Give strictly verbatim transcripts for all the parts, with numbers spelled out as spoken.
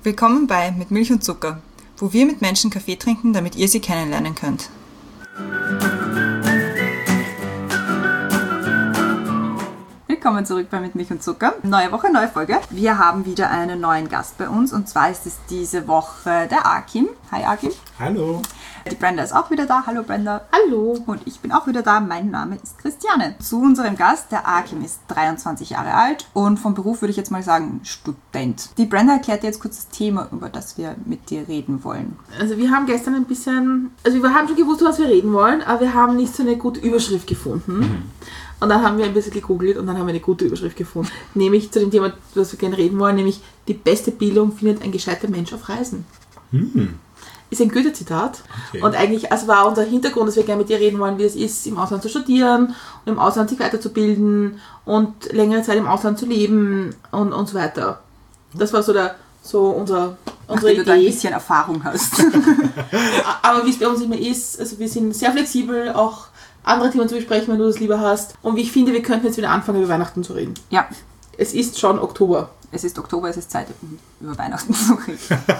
Willkommen bei Mit Milch und Zucker, wo wir mit Menschen Kaffee trinken, damit ihr sie kennenlernen könnt. Willkommen zurück bei Mit Milch und Zucker. Neue Woche, neue Folge. Wir haben wieder einen neuen Gast bei uns und zwar ist es diese Woche der Akim. Hi Akim. Hallo. Die Brenda ist auch wieder da. Hallo Brenda. Hallo. Und ich bin auch wieder da. Mein Name ist Christiane. Zu unserem Gast, der Akim ist dreiundzwanzig Jahre alt und vom Beruf würde ich jetzt mal sagen Student. Die Brenda erklärt dir jetzt kurz das Thema, über das wir mit dir reden wollen. Also wir haben gestern ein bisschen, also wir haben schon gewusst, was wir reden wollen, aber wir haben nicht so eine gute Überschrift gefunden. Mhm. Und dann haben wir ein bisschen gegoogelt und dann haben wir eine gute Überschrift gefunden. Nämlich zu dem Thema, was wir gerne reden wollen, nämlich die beste Bildung findet ein gescheiter Mensch auf Reisen. Mhm. Ist ein Goethe-Zitat. Okay. Und eigentlich, also war unser Hintergrund, dass wir gerne mit dir reden wollen, wie es ist, im Ausland zu studieren und im Ausland sich weiterzubilden und längere Zeit im Ausland zu leben und, und so weiter. Das war so, der, so unser, unsere Nachdem Idee. du da ein bisschen Erfahrung hast. Aber wie es bei uns immer ist, also wir sind sehr flexibel, auch andere Themen zu besprechen, wenn du das lieber hast. Und wie ich finde, wir könnten jetzt wieder anfangen, über Weihnachten zu reden. Ja. Es ist schon Oktober. Es ist Oktober, es ist Zeit, über Weihnachten zu reden.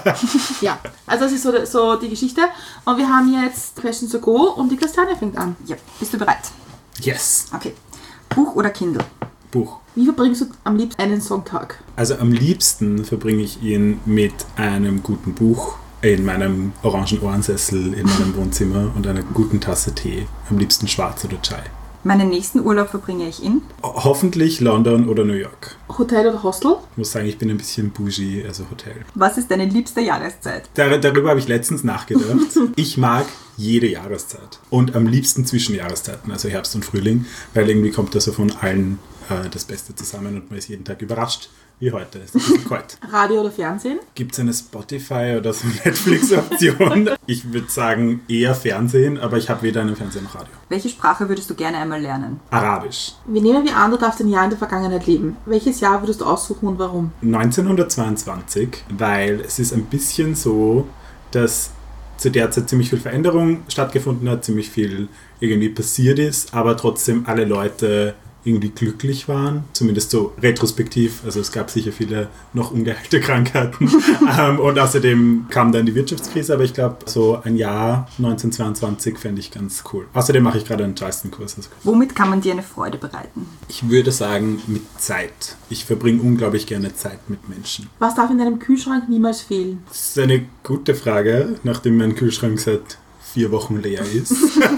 Ja, also das ist so, so die Geschichte. Und wir haben jetzt Questions to Go und die Christiane fängt an. Ja, bist du bereit? Yes. Okay. Buch oder Kindle? Buch. Wie verbringst du am liebsten einen Sonntag? Also am liebsten verbringe ich ihn mit einem guten Buch in meinem orangen Ohrensessel in meinem Wohnzimmer und einer guten Tasse Tee. Am liebsten schwarz oder Chai. Meinen nächsten Urlaub verbringe ich in? Hoffentlich London oder New York. Hotel oder Hostel? Ich muss sagen, ich bin ein bisschen bougie, also Hotel. Was ist deine liebste Jahreszeit? Dar- darüber habe ich letztens nachgedacht. Ich mag jede Jahreszeit. Und am liebsten zwischen Jahreszeiten, also Herbst und Frühling, weil irgendwie kommt da so von allen äh, das Beste zusammen und man ist jeden Tag überrascht. Wie heute. Es ist ein bisschen kalt. Radio oder Fernsehen? Gibt es eine Spotify oder so Netflix-Option? Ich würde sagen eher Fernsehen, aber ich habe weder einen Fernseher noch Radio. Welche Sprache würdest du gerne einmal lernen? Arabisch. Wir nehmen wir an, du darfst ein Jahr in der Vergangenheit leben. Welches Jahr würdest du aussuchen und warum? neunzehnhundertzweiundzwanzig, weil es ist ein bisschen so, dass zu der Zeit ziemlich viel Veränderung stattgefunden hat, ziemlich viel irgendwie passiert ist, aber trotzdem alle Leute irgendwie glücklich waren, zumindest so retrospektiv, also es gab sicher viele noch ungeheilte Krankheiten ähm, und außerdem kam dann die Wirtschaftskrise, aber ich glaube, so ein Jahr neunzehnhundertzweiundzwanzig fände ich ganz cool. Außerdem mache ich gerade einen Charleston-Kurs. Also Womit kann man dir eine Freude bereiten? ich würde sagen, mit Zeit. Ich verbringe unglaublich gerne Zeit mit Menschen. Was darf in deinem Kühlschrank niemals fehlen? Das ist eine gute Frage, nachdem mein Kühlschrank seit vier Wochen leer ist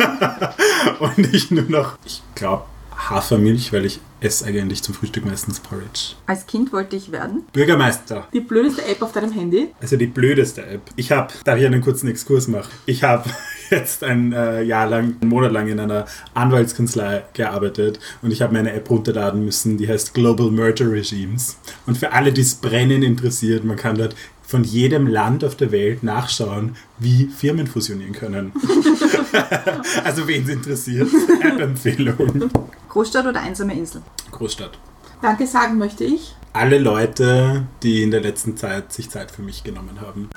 und ich nur noch, ich glaube, Hafermilch, weil ich esse eigentlich zum Frühstück meistens Porridge. Als Kind wollte ich werden? Bürgermeister. Die blödeste App auf deinem Handy? Also die blödeste App. Ich habe, darf ich einen kurzen Exkurs machen? Ich habe jetzt ein äh, Jahr lang, einen Monat lang in einer Anwaltskanzlei gearbeitet und ich habe mir eine App runterladen müssen, die heißt Global Merger Regimes. Und für alle, die es brennend interessiert, man kann dort von jedem Land auf der Welt nachschauen, wie Firmen fusionieren können. Also wen es interessiert, App-Empfehlung. Großstadt oder einsame Insel? Großstadt. Danke sagen möchte ich. Alle Leute, die in der letzten Zeit sich Zeit für mich genommen haben.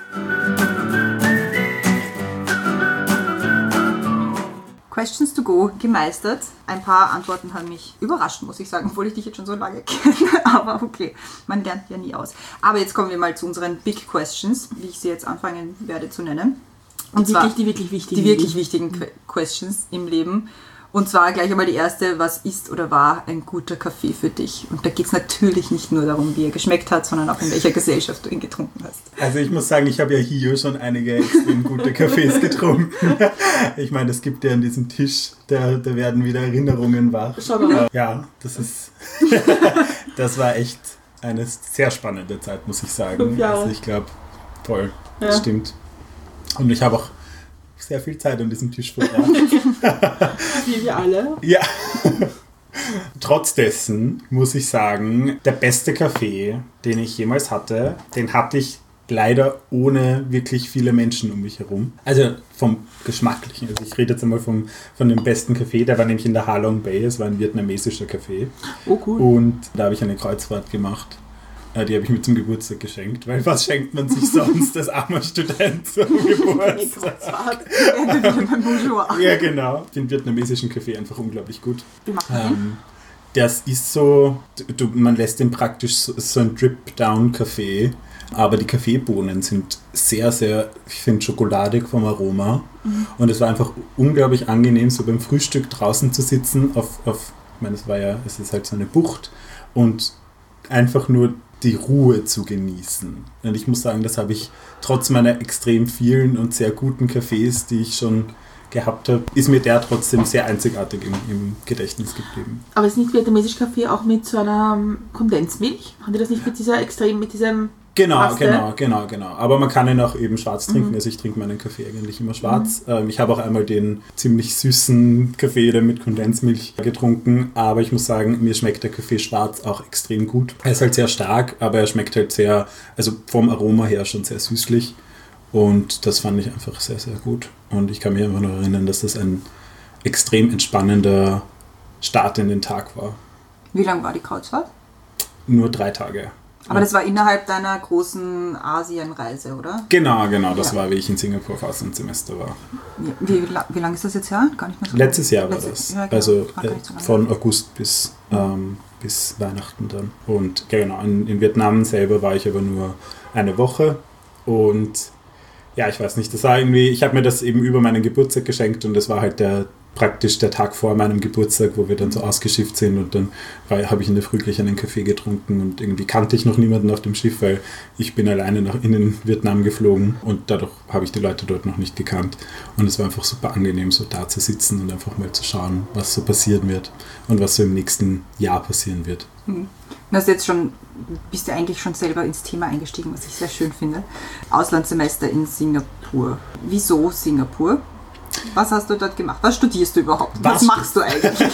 Questions to go gemeistert. Ein paar Antworten haben mich überrascht, muss ich sagen, obwohl ich dich jetzt schon so lange kenne. Aber okay, man lernt ja nie aus. Aber jetzt kommen wir mal zu unseren Big Questions, wie ich sie jetzt anfangen werde zu nennen. Und Die zwar wirklich, die wirklich wichtigen. die wirklich wichtigen Que- Questions im Leben. Und zwar gleich einmal die erste, was ist oder war ein guter Kaffee für dich? Und da geht es natürlich nicht nur darum, wie er geschmeckt hat, sondern auch in welcher Gesellschaft du ihn getrunken hast. Also ich muss sagen, ich habe ja hier schon einige extrem gute Kaffees getrunken. Ich meine, es gibt ja an diesem Tisch, da, da werden wieder Erinnerungen wach. Schau mal. Äh, Ja, das ist, das war echt eine sehr spannende Zeit, muss ich sagen. Fünf Jahre. Also ich glaube, toll, Ja. das stimmt. Und ich habe auch sehr viel Zeit an diesem Tisch verbracht. Wie wir alle. Ja. Trotz dessen muss ich sagen, der beste Kaffee, den ich jemals hatte, den hatte ich leider ohne wirklich viele Menschen um mich herum. Also vom Geschmacklichen. Also ich rede jetzt einmal vom, von dem besten Kaffee, der war nämlich in der Ha Long Bay, es war ein vietnamesischer Kaffee. Oh cool. Und da habe ich eine Kreuzfahrt gemacht. Äh, Die habe ich mir zum Geburtstag geschenkt, weil was schenkt man sich sonst als armer Student zum Geburtstag? Ende wieder beim Bourgeois. Ja, genau. Den vietnamesischen Kaffee einfach unglaublich gut. Wie machen die? Ähm, das ist so, du, man lässt den praktisch so, so ein Drip-Down-Kaffee Aber die Kaffeebohnen sind sehr, sehr, ich finde, schokoladig vom Aroma. Mhm. Und es war einfach unglaublich angenehm, so beim Frühstück draußen zu sitzen auf, auf ich meine, es war ja, es ist halt so eine Bucht und einfach nur die Ruhe zu genießen. Und ich muss sagen, das habe ich trotz meiner extrem vielen und sehr guten Cafés, die ich schon gehabt habe, ist mir der trotzdem sehr einzigartig im, im Gedächtnis geblieben. Aber ist nicht vietnamesisch Kaffee auch mit so einer Kondensmilch? Haben die das nicht mit dieser extrem, mit diesem Genau, Paste? genau, genau, genau. Aber man kann ihn auch eben schwarz trinken. Mhm. Also ich trinke meinen Kaffee eigentlich immer schwarz. Mhm. Ähm, ich habe auch einmal den ziemlich süßen Kaffee mit Kondensmilch getrunken. Aber ich muss sagen, mir schmeckt der Kaffee schwarz auch extrem gut. Er ist halt sehr stark, aber er schmeckt halt sehr, also vom Aroma her schon sehr süßlich. Und das fand ich einfach sehr, sehr gut. Und ich kann mich einfach noch erinnern, dass das ein extrem entspannender Start in den Tag war. Wie lang war die Kreuzfahrt? Nur drei Tage. Aber das war innerhalb deiner großen Asienreise, oder? Genau, genau. Das Ja. war, wie ich in Singapur fast ein Semester war. Wie, wie, wie lange ist das jetzt her? Gar nicht mehr so Letztes Jahr war Letztes- das. ja, genau. Also War gar äh, nicht so lange. von August bis, ähm, bis Weihnachten dann. Und ja, genau, in, in Vietnam selber war ich aber nur eine Woche. Und ja, ich weiß nicht, das war irgendwie, ich habe mir das eben über meinen Geburtstag geschenkt und das war halt der praktisch der Tag vor meinem Geburtstag, wo wir dann so ausgeschifft sind und dann habe ich in der Früh gleich einen Kaffee getrunken und irgendwie kannte ich noch niemanden auf dem Schiff, weil ich bin alleine nach in Vietnam geflogen und dadurch habe ich die Leute dort noch nicht gekannt und es war einfach super angenehm, so da zu sitzen und einfach mal zu schauen, was so passieren wird und was so im nächsten Jahr passieren wird. Du hast jetzt schon, bist du eigentlich schon selber ins Thema eingestiegen, was ich sehr schön finde. Auslandssemester in Singapur. Wieso Singapur? Was hast du dort gemacht? Was studierst du überhaupt? Was, Was? machst du eigentlich?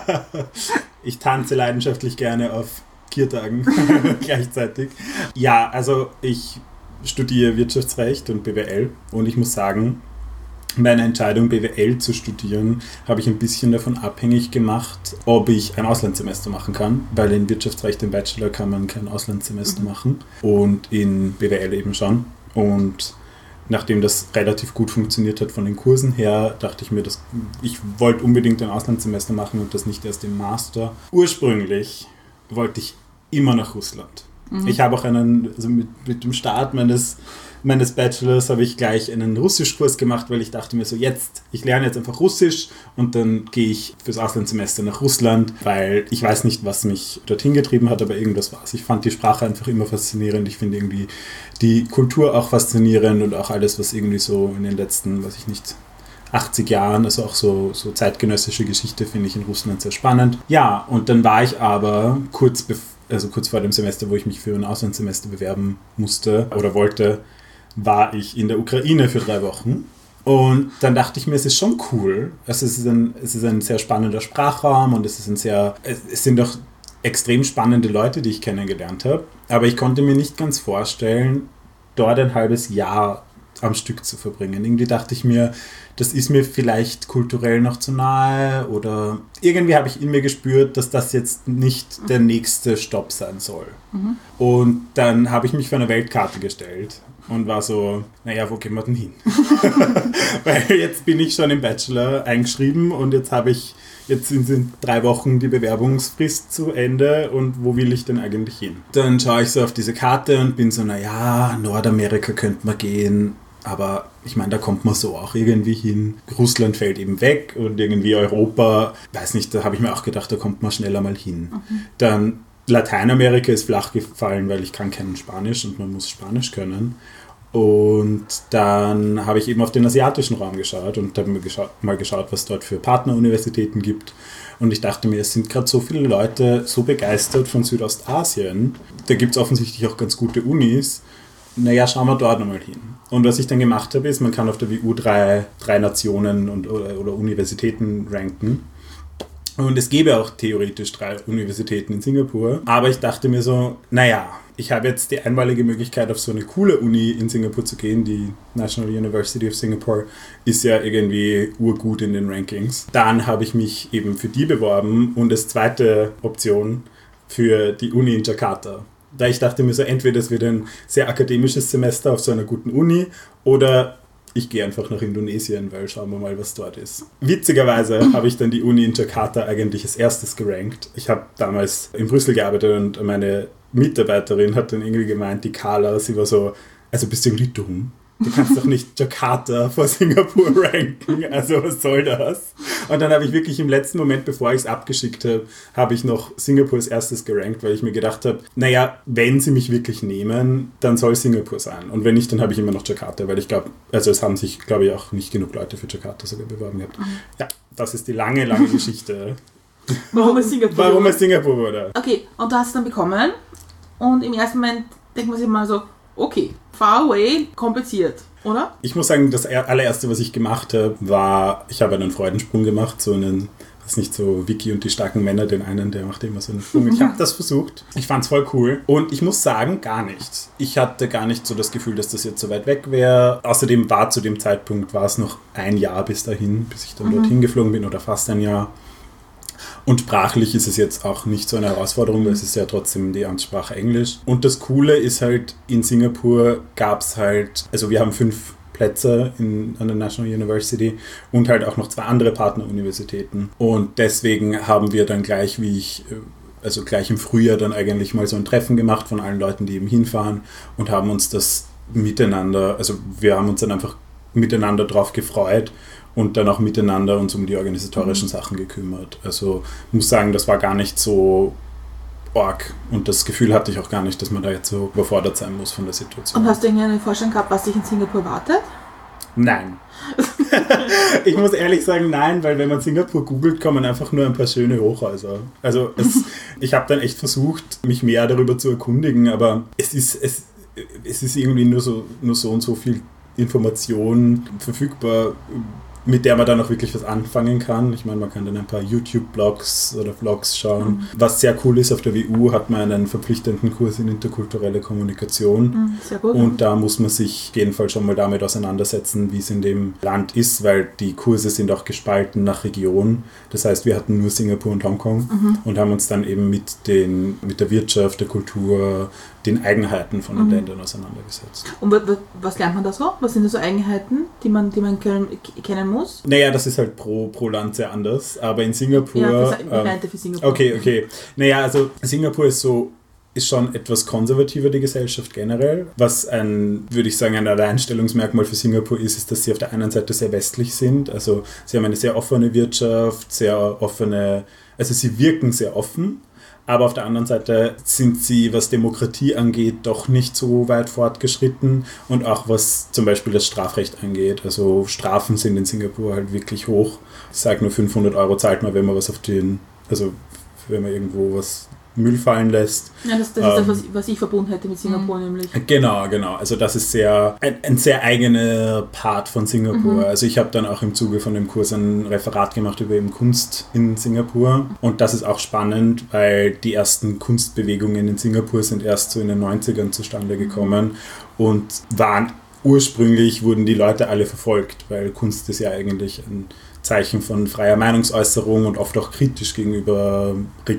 Ich tanze leidenschaftlich gerne auf Kiertagen gleichzeitig. Ja, also ich studiere Wirtschaftsrecht und B W L und ich muss sagen, meine Entscheidung, B W L zu studieren, habe ich ein bisschen davon abhängig gemacht, ob ich ein Auslandssemester machen kann, weil in Wirtschaftsrecht im Bachelor kann man kein Auslandssemester mhm. machen und in B W L eben schon. Und nachdem das relativ gut funktioniert hat von den Kursen her, dachte ich mir, dass ich wollte unbedingt ein Auslandssemester machen und das nicht erst im Master. Ursprünglich wollte ich immer nach Russland. Mhm. Ich habe auch einen, also mit, mit dem Start meines meines Bachelors habe ich gleich einen Russischkurs gemacht, weil ich dachte mir so, jetzt, ich lerne jetzt einfach Russisch und dann gehe ich fürs Auslandssemester nach Russland, weil ich weiß nicht, was mich dorthin getrieben hat, aber irgendwas war es. Ich fand die Sprache einfach immer faszinierend. Ich finde irgendwie die Kultur auch faszinierend und auch alles, was irgendwie so in den letzten, weiß ich nicht, achtzig Jahren, also auch so, so zeitgenössische Geschichte finde ich in Russland sehr spannend. Ja, und dann war ich aber kurz, bef- also kurz vor dem Semester, wo ich mich für ein Auslandssemester bewerben musste oder wollte, war ich in der Ukraine für drei Wochen. Und dann dachte ich mir, es ist schon cool. Also es ist ein, es ist ein sehr spannender Sprachraum und es ist ein sehr, es sind doch extrem spannende Leute, die ich kennengelernt habe. Aber ich konnte mir nicht ganz vorstellen, dort ein halbes Jahr am Stück zu verbringen. Irgendwie dachte ich mir, das ist mir vielleicht kulturell noch zu nahe oder irgendwie habe ich in mir gespürt, dass das jetzt nicht der nächste Stopp sein soll. Mhm. Und dann habe ich mich vor eine Weltkarte gestellt und war so, naja, wo gehen wir denn hin? Weil jetzt bin ich schon im Bachelor eingeschrieben und jetzt habe ich, jetzt sind in drei Wochen die Bewerbungsfrist zu Ende und wo will ich denn eigentlich hin? Dann schaue ich so auf diese Karte und bin so, naja, Nordamerika könnte man gehen, aber ich meine, da kommt man so auch irgendwie hin. Russland fällt eben weg und irgendwie Europa, weiß nicht, da habe ich mir auch gedacht, da kommt man schneller mal hin. Mhm. Dann Lateinamerika ist flach gefallen, weil ich kann kein Spanisch und man muss Spanisch können. Und dann habe ich eben auf den asiatischen Raum geschaut und habe mir geschaut, mal geschaut, was dort für Partneruniversitäten gibt. Und ich dachte mir, es sind gerade so viele Leute so begeistert von Südostasien. Da gibt es offensichtlich auch ganz gute Unis. Naja, schauen wir dort nochmal hin. Und was ich dann gemacht habe, ist, man kann auf der W U drei, drei Nationen und, oder, oder Universitäten ranken. Und es gäbe auch theoretisch drei Universitäten in Singapur. Aber ich dachte mir so, naja, ich habe jetzt die einmalige Möglichkeit, auf so eine coole Uni in Singapur zu gehen. Die National University of Singapore ist ja irgendwie urgut in den Rankings. Dann habe ich mich eben für die beworben und als zweite Option für die Uni in Jakarta. Da ich dachte mir so, entweder es wird ein sehr akademisches Semester auf so einer guten Uni oder ich gehe einfach nach Indonesien, weil schauen wir mal, was dort ist. Witzigerweise habe ich dann die Uni in Jakarta eigentlich als erstes gerankt. Ich habe damals in Brüssel gearbeitet und meine Mitarbeiterin hat dann irgendwie gemeint, die Carla, sie war so, also bist du irgendwie dumm? Du kannst doch nicht Jakarta vor Singapur ranken, also was soll das? Und dann habe ich wirklich im letzten Moment, bevor ich es abgeschickt habe, habe ich noch Singapur als erstes gerankt, weil ich mir gedacht habe, naja, wenn sie mich wirklich nehmen, dann soll Singapur sein. Und wenn nicht, dann habe ich immer noch Jakarta, weil ich glaube, also es haben sich, glaube ich, auch nicht genug Leute für Jakarta sogar beworben gehabt. Mhm. Ja, das ist die lange, lange Geschichte. Warum es Singapur Warum wurde. es Singapur wurde. Okay, und du hast es dann bekommen und im ersten Moment denkt man sich mal so, okay, far away, kompliziert, oder? Ich muss sagen, das allererste, was ich gemacht habe, war, ich habe einen Freudensprung gemacht, so einen, das ist nicht so Vicky und die starken Männer, den einen, der macht immer so einen Sprung. Ich habe das versucht, ich fand es voll cool und ich muss sagen, gar nicht. Ich hatte gar nicht so das Gefühl, dass das jetzt so weit weg wäre. Außerdem war zu dem Zeitpunkt, war es noch ein Jahr bis dahin, bis ich dann mhm. dorthin geflogen bin oder fast ein Jahr. Und sprachlich ist es jetzt auch nicht so eine Herausforderung, weil es ist ja trotzdem die Amtssprache Englisch. Und das Coole ist halt, in Singapur gab es halt, also wir haben fünf Plätze in, an der National University und halt auch noch zwei andere Partneruniversitäten. Und deswegen haben wir dann gleich, wie ich, also gleich im Frühjahr dann eigentlich mal so ein Treffen gemacht von allen Leuten, die eben hinfahren und haben uns das miteinander, also wir haben uns dann einfach miteinander drauf gefreut und dann auch miteinander uns um die organisatorischen mhm. Sachen gekümmert. Also ich muss sagen, das war gar nicht so arg und das Gefühl hatte ich auch gar nicht, dass man da jetzt so überfordert sein muss von der Situation. Und hast du irgendwie eine Vorstellung gehabt, was dich in Singapur erwartet? Nein. Ich muss ehrlich sagen, nein, weil wenn man Singapur googelt, kommen einfach nur ein paar schöne Hochhäuser. Also es, ich habe dann echt versucht, mich mehr darüber zu erkundigen, aber es ist, es, es ist irgendwie nur so, nur so und so viel Information verfügbar, mit der man dann auch wirklich was anfangen kann. Ich meine, man kann dann ein paar YouTube-Blogs oder Vlogs schauen. Mhm. Was sehr cool ist, auf der W U hat man einen verpflichtenden Kurs in interkulturelle Kommunikation. Mhm, sehr gut. Und da muss man sich auf jeden Fall schon mal damit auseinandersetzen, wie es in dem Land ist, weil die Kurse sind auch gespalten nach Region. Das heißt, wir hatten nur Singapur und Hongkong mhm. und haben uns dann eben mit, den, mit der Wirtschaft, der Kultur, den Eigenheiten von den mhm. Ländern auseinandergesetzt. Und was lernt man da so? Was sind da so Eigenheiten, die man, die man kennen muss? Naja, das ist halt pro, pro Land sehr anders, aber in Singapur... Ja, ich meinte für Singapur. Okay, okay. Naja, also Singapur ist so, ist schon etwas konservativer, die Gesellschaft generell. Was ein, würde ich sagen, ein Alleinstellungsmerkmal für Singapur ist, ist, dass sie auf der einen Seite sehr westlich sind. Also sie haben eine sehr offene Wirtschaft, sehr offene... Also sie wirken sehr offen. Aber auf der anderen Seite sind sie, was Demokratie angeht, doch nicht so weit fortgeschritten und auch was zum Beispiel das Strafrecht angeht. Also Strafen sind in Singapur halt wirklich hoch. Ich sage nur fünfhundert Euro zahlt man, wenn man was auf den, also wenn man irgendwo was Müll fallen lässt. Ja, das, das ähm, ist das, was, was ich verbunden hätte mit Singapur mhm. nämlich. Genau, genau. Also das ist sehr ein, ein sehr eigener Part von Singapur. Mhm. Also ich habe dann auch im Zuge von dem Kurs ein Referat gemacht über eben Kunst in Singapur. Und das ist auch spannend, weil die ersten Kunstbewegungen in Singapur sind erst so in den neunzigern zustande gekommen und waren ursprünglich, wurden die Leute alle verfolgt, weil Kunst ist ja eigentlich ein Zeichen von freier Meinungsäußerung und oft auch kritisch gegenüber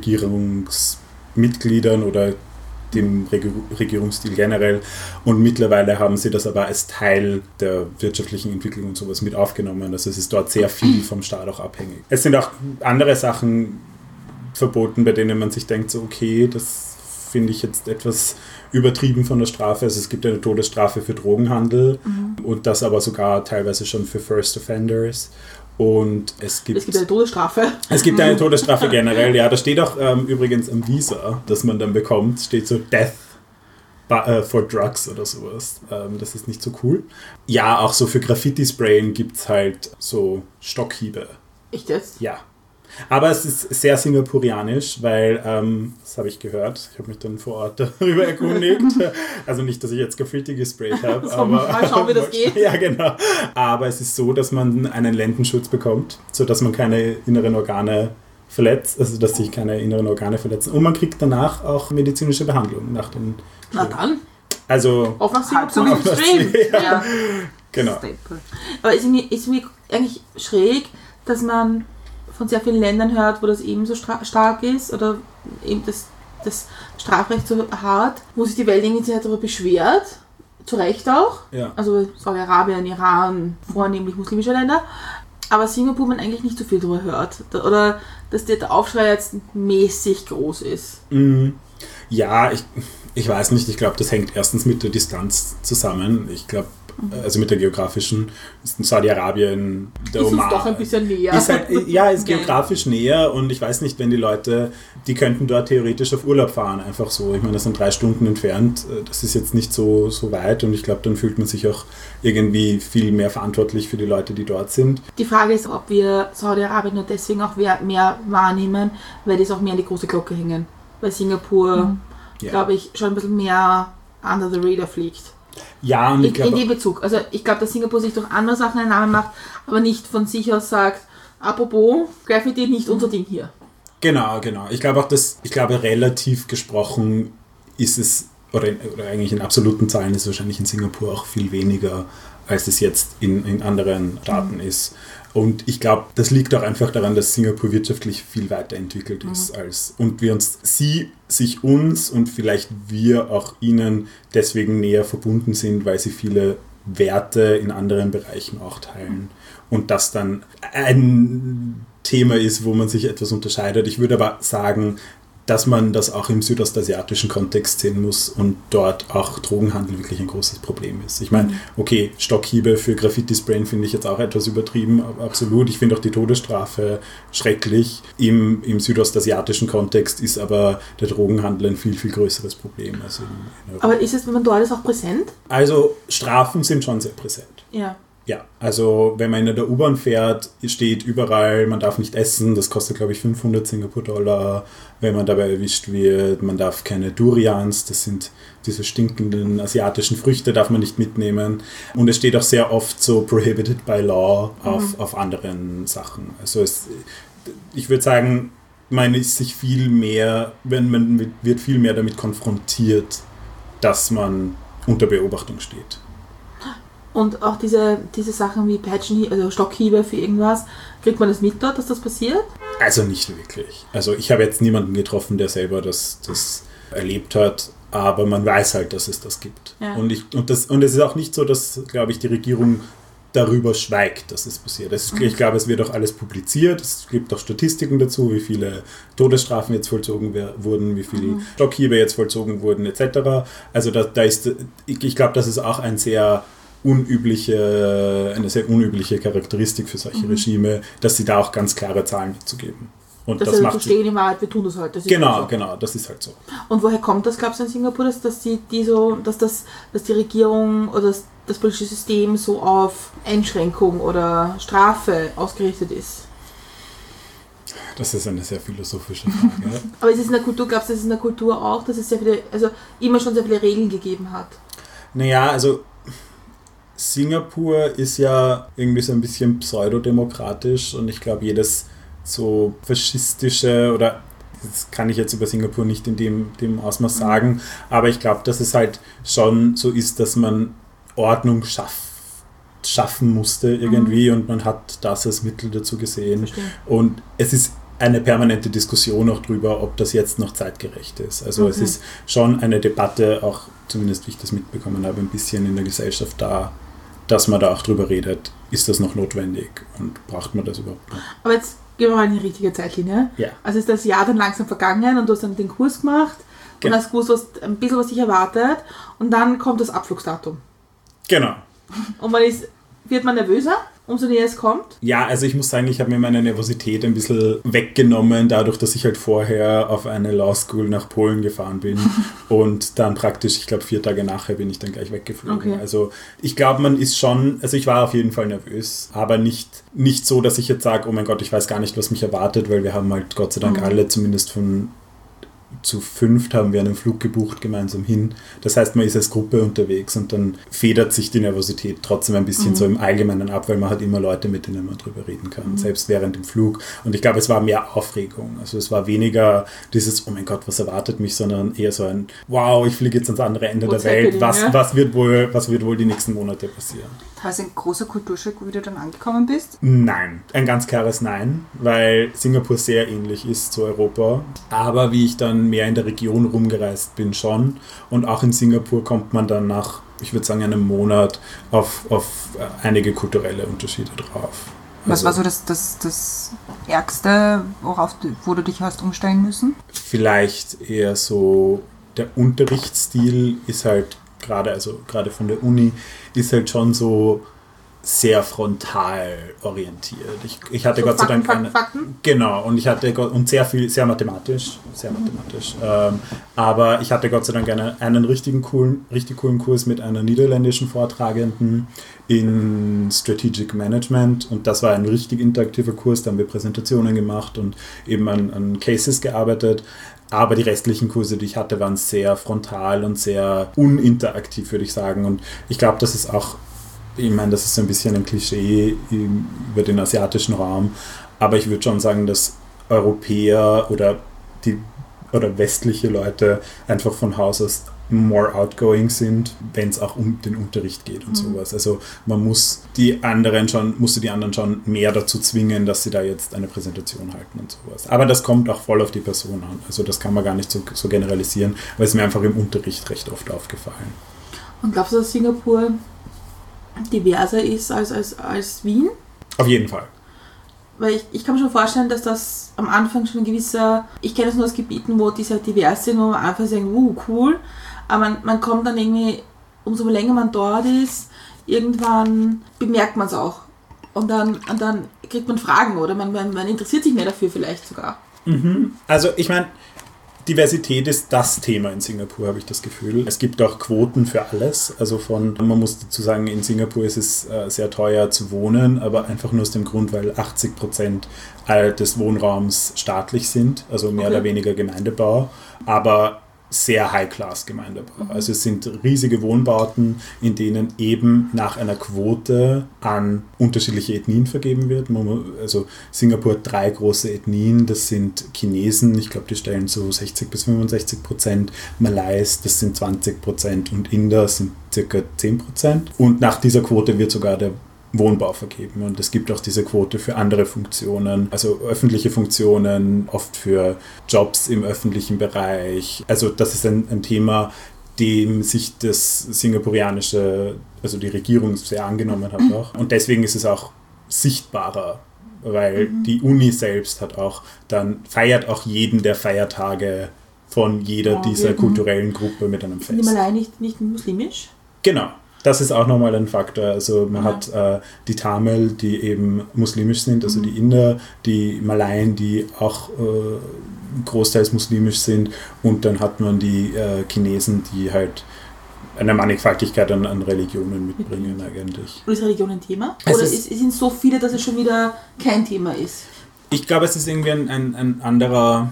Regierungsmitgliedern oder dem Regierungsstil generell. Und mittlerweile haben sie das aber als Teil der wirtschaftlichen Entwicklung und sowas mit aufgenommen. Also es ist dort sehr viel vom Staat auch abhängig. Es sind auch andere Sachen verboten, bei denen man sich denkt, so okay, das finde ich jetzt etwas übertrieben von der Strafe. Also es gibt eine Todesstrafe für Drogenhandel mhm. und das aber sogar teilweise schon für First Offenders. Und es gibt, es gibt eine Todesstrafe. Es gibt eine Todesstrafe generell, ja. Da steht auch ähm, übrigens am Visa, das man dann bekommt, steht so Death for Drugs oder sowas. Ähm, das ist nicht so cool. Ja, auch so für Graffiti-Sprayen gibt es halt so Stockhiebe. Echt jetzt? Ja. Aber es ist sehr singapurianisch, weil, ähm, das habe ich gehört, ich habe mich dann vor Ort darüber erkundigt. Also nicht, dass ich jetzt Graffiti gesprayt habe. So, aber mal schauen, wie das geht. Ja, genau. Aber es ist so, dass man einen Lendenschutz bekommt, sodass man keine inneren Organe verletzt, also dass sich keine inneren Organe verletzen. Und man kriegt danach auch medizinische Behandlung nach den Na dann. Also auf nach Singapur im Stream. Ja. Ja. Genau. Aber ist mir, ist mir eigentlich schräg, dass man von sehr vielen Ländern hört, wo das eben so stra- stark ist oder eben das, das Strafrecht so hart, wo sich die Welt irgendwie darüber beschwert, zu Recht auch. Ja. Also Saudi-Arabien, Iran, vornehmlich muslimische Länder. Aber Singapur man eigentlich nicht so viel drüber hört. Oder dass der Aufschrei jetzt mäßig groß ist. Ja, ich, ich weiß nicht. Ich glaube, das hängt erstens mit der Distanz zusammen. Ich glaube, also mit der geografischen, Saudi-Arabien, der ist Oman. Ist doch ein bisschen näher. Ist halt, ja, ist geografisch näher und ich weiß nicht, wenn die Leute, die könnten dort theoretisch auf Urlaub fahren, einfach so. Ich meine, das sind drei Stunden entfernt, das ist jetzt nicht so, so weit und ich glaube, dann fühlt man sich auch irgendwie viel mehr verantwortlich für die Leute, die dort sind. Die Frage ist, ob wir Saudi-Arabien nur deswegen auch mehr wahrnehmen, weil die es auch mehr an die große Glocke hängen. Weil Singapur, mhm. ja. glaube ich, schon ein bisschen mehr under the radar fliegt. Ja, und ich glaube... In dem Bezug. Also ich glaube, dass Singapur sich durch andere Sachen einen Namen macht, aber nicht von sich aus sagt, apropos, Graffiti nicht unser Ding hier. Genau, genau. Ich glaube auch, dass, ich glaube, relativ gesprochen ist es, oder, oder eigentlich in absoluten Zahlen ist es wahrscheinlich in Singapur auch viel weniger, als es jetzt in, in anderen Staaten mhm. ist. Und ich glaube, das liegt auch einfach daran, dass Singapur wirtschaftlich viel weiterentwickelt ist mhm. als und wir uns, sie sich uns und vielleicht wir auch ihnen deswegen näher verbunden sind, weil sie viele Werte in anderen Bereichen auch teilen. Und das dann ein Thema ist, wo man sich etwas unterscheidet. Ich würde aber sagen, dass man das auch im südostasiatischen Kontext sehen muss und dort auch Drogenhandel wirklich ein großes Problem ist. Ich meine, okay, Stockhiebe für Graffiti-Sprayen finde ich jetzt auch etwas übertrieben, absolut. Ich finde auch die Todesstrafe schrecklich. Im, im südostasiatischen Kontext ist aber der Drogenhandel ein viel, viel größeres Problem. Als in, in aber ist es, wenn man dort ist, auch präsent? Also Strafen sind schon sehr präsent. Ja. Ja, also wenn man in der U-Bahn fährt, steht überall, man darf nicht essen, das kostet glaube ich fünfhundert Singapur-Dollar, wenn man dabei erwischt wird, man darf keine Durians, das sind diese stinkenden asiatischen Früchte, darf man nicht mitnehmen und es steht auch sehr oft so prohibited by law auf, mhm. auf anderen Sachen. Also es, ich würde sagen, man ist sich viel mehr, wenn man wird viel mehr damit konfrontiert, dass man unter Beobachtung steht. Und auch diese, diese Sachen wie Peitschen, also Stockhiebe für irgendwas, kriegt man das mit dort, dass das passiert? Also nicht wirklich. Also ich habe jetzt niemanden getroffen, der selber das, das erlebt hat, aber man weiß halt, dass es das gibt. Ja. Und, ich, und, das, und es ist auch nicht so, dass, glaube ich, die Regierung darüber schweigt, dass es passiert. Das, ich glaube, es wird auch alles publiziert. Es gibt auch Statistiken dazu, wie viele Todesstrafen jetzt vollzogen wurden, wie viele mhm. Stockhiebe jetzt vollzogen wurden, et cetera. Also da, da ist, ich, ich glaube, das ist auch ein sehr unübliche, eine sehr unübliche Charakteristik für solche mhm. Regime, dass sie da auch ganz klare Zahlen mitzugeben. Und das, das also macht verstehen in Wahrheit, wir tun das halt. Das genau, so. genau, das ist halt so. Und woher kommt das, glaubst du, in Singapur, dass, dass, die, die so, dass, das, dass die Regierung oder das, das politische System so auf Einschränkung oder Strafe ausgerichtet ist? Das ist eine sehr philosophische Frage. Aber ist es in der Kultur, glaubst du, ist es in der Kultur auch, dass es sehr viele, also immer schon sehr viele Regeln gegeben hat? Naja, also Singapur ist ja irgendwie so ein bisschen pseudodemokratisch und ich glaube, jedes so faschistische oder das kann ich jetzt über Singapur nicht in dem, dem Ausmaß sagen, aber ich glaube, dass es halt schon so ist, dass man Ordnung schaff, schaffen musste irgendwie mhm. und man hat das als Mittel dazu gesehen. Verstehe. Und es ist eine permanente Diskussion auch drüber, ob das jetzt noch zeitgerecht ist. Also okay. es ist schon eine Debatte, auch zumindest wie ich das mitbekommen habe, ein bisschen in der Gesellschaft da, dass man da auch drüber redet, ist das noch notwendig und braucht man das überhaupt noch? Aber jetzt gehen wir mal in die richtige Zeitlinie. Ja. Also ist das Jahr dann langsam vergangen und du hast dann den Kurs gemacht genau. und hast gewusst, was, ein bisschen was dich erwartet und dann kommt das Abflugsdatum. Genau. Und man ist, wird man nervöser, umso näher es kommt? Ja, also ich muss sagen, ich habe mir meine Nervosität ein bisschen weggenommen, dadurch, dass ich halt vorher auf eine Law School nach Polen gefahren bin und dann praktisch, ich glaube, vier Tage nachher bin ich dann gleich weggeflogen. Okay. Also ich glaube, man ist schon, also ich war auf jeden Fall nervös, aber nicht, nicht so, dass ich jetzt sage, oh mein Gott, ich weiß gar nicht, was mich erwartet, weil wir haben halt Gott sei Dank mhm. alle zumindest von zu fünft haben wir einen Flug gebucht, gemeinsam hin. Das heißt, man ist als Gruppe unterwegs und dann federt sich die Nervosität trotzdem ein bisschen mhm. so im Allgemeinen ab, weil man hat immer Leute, mit denen man drüber reden kann, mhm. selbst während dem Flug. Und ich glaube, es war mehr Aufregung. Also es war weniger dieses, oh mein Gott, was erwartet mich, sondern eher so ein, wow, ich fliege jetzt ans andere Ende What's der Welt. Was, ja? was, wird wohl, was wird wohl die nächsten Monate passieren? War es ein großer Kulturschock, wie du dann angekommen bist? Nein, ein ganz klares Nein, weil Singapur sehr ähnlich ist zu Europa. Aber wie ich dann mehr in der Region rumgereist bin, schon. Und auch in Singapur kommt man dann nach, ich würde sagen, einem Monat auf, auf einige kulturelle Unterschiede drauf. Was also, war so das, das, das Ärgste, worauf du, wo du dich hast umstellen müssen? Vielleicht eher so, der Unterrichtsstil ist halt gerade, also gerade von der Uni, ist halt schon so sehr frontal orientiert. Ich, ich hatte so Gott Fakten, sei Dank keine... Fakten? Genau, und ich hatte und sehr viel, sehr mathematisch, sehr mathematisch. Ähm, aber ich hatte Gott sei Dank eine, einen richtigen coolen, richtig coolen Kurs mit einer niederländischen Vortragenden in Strategic Management, und das war ein richtig interaktiver Kurs, da haben wir Präsentationen gemacht und eben an, an Cases gearbeitet. Aber die restlichen Kurse, die ich hatte, waren sehr frontal und sehr uninteraktiv, würde ich sagen. Und ich glaube, das ist auch, ich meine, das ist so ein bisschen ein Klischee über den asiatischen Raum, aber ich würde schon sagen, dass Europäer oder, die, oder westliche Leute einfach von Haus aus more outgoing sind, wenn es auch um den Unterricht geht und mhm. sowas. Also man muss die anderen schon, musste die anderen schon mehr dazu zwingen, dass sie da jetzt eine Präsentation halten und sowas. Aber das kommt auch voll auf die Person an. Also das kann man gar nicht so, so generalisieren, weil es mir einfach im Unterricht recht oft aufgefallen. Und glaubst du, dass Singapur diverser ist als, als, als Wien? Auf jeden Fall. Weil ich, ich kann mir schon vorstellen, dass das am Anfang schon ein gewisser, ich kenne es nur aus Gebieten, wo die sehr divers sind, wo man einfach sagt, uh, cool, aber man, man kommt dann irgendwie, umso länger man dort ist, irgendwann bemerkt man es auch. Und dann, und dann kriegt man Fragen oder man, man, man interessiert sich mehr dafür vielleicht sogar. Mhm. Also ich meine, Diversität ist das Thema in Singapur, habe ich das Gefühl. Es gibt auch Quoten für alles. Also von, man muss dazu sagen, in Singapur ist es äh, sehr teuer zu wohnen, aber einfach nur aus dem Grund, weil achtzig Prozent des Wohnraums staatlich sind, also mehr okay. oder weniger Gemeindebau, aber sehr High-Class-Gemeindebau. Mhm. Also es sind riesige Wohnbauten, in denen eben nach einer Quote an unterschiedliche Ethnien vergeben wird. Also Singapur hat drei große Ethnien, das sind Chinesen, ich glaube, die stellen so sechzig bis fünfundsechzig Prozent, Malais, das sind zwanzig Prozent und Inder sind circa zehn Prozent. Und nach dieser Quote wird sogar der Wohnbau vergeben, und es gibt auch diese Quote für andere Funktionen, also öffentliche Funktionen, oft für Jobs im öffentlichen Bereich. Also das ist ein, ein Thema, dem sich das singapurianische, also die Regierung sehr angenommen hat auch, und deswegen ist es auch sichtbarer, weil mhm. die Uni selbst hat auch, dann feiert auch jeden der Feiertage von jeder ja, dieser eben. kulturellen Gruppe mit einem Fest. Sind die Malai nicht, nicht muslimisch? Genau. Das ist auch nochmal ein Faktor. Also man ja. hat äh, die Tamil, die eben muslimisch sind, also mhm. die Inder, die Malaien, die auch äh, großteils muslimisch sind, und dann hat man die äh, Chinesen, die halt eine Mannigfaltigkeit an, an Religionen mitbringen mhm. eigentlich. Und ist Religion ein Thema? Es Oder ist, es sind so viele, dass es schon wieder kein Thema ist? Ich glaube, es ist irgendwie ein, ein, ein anderer...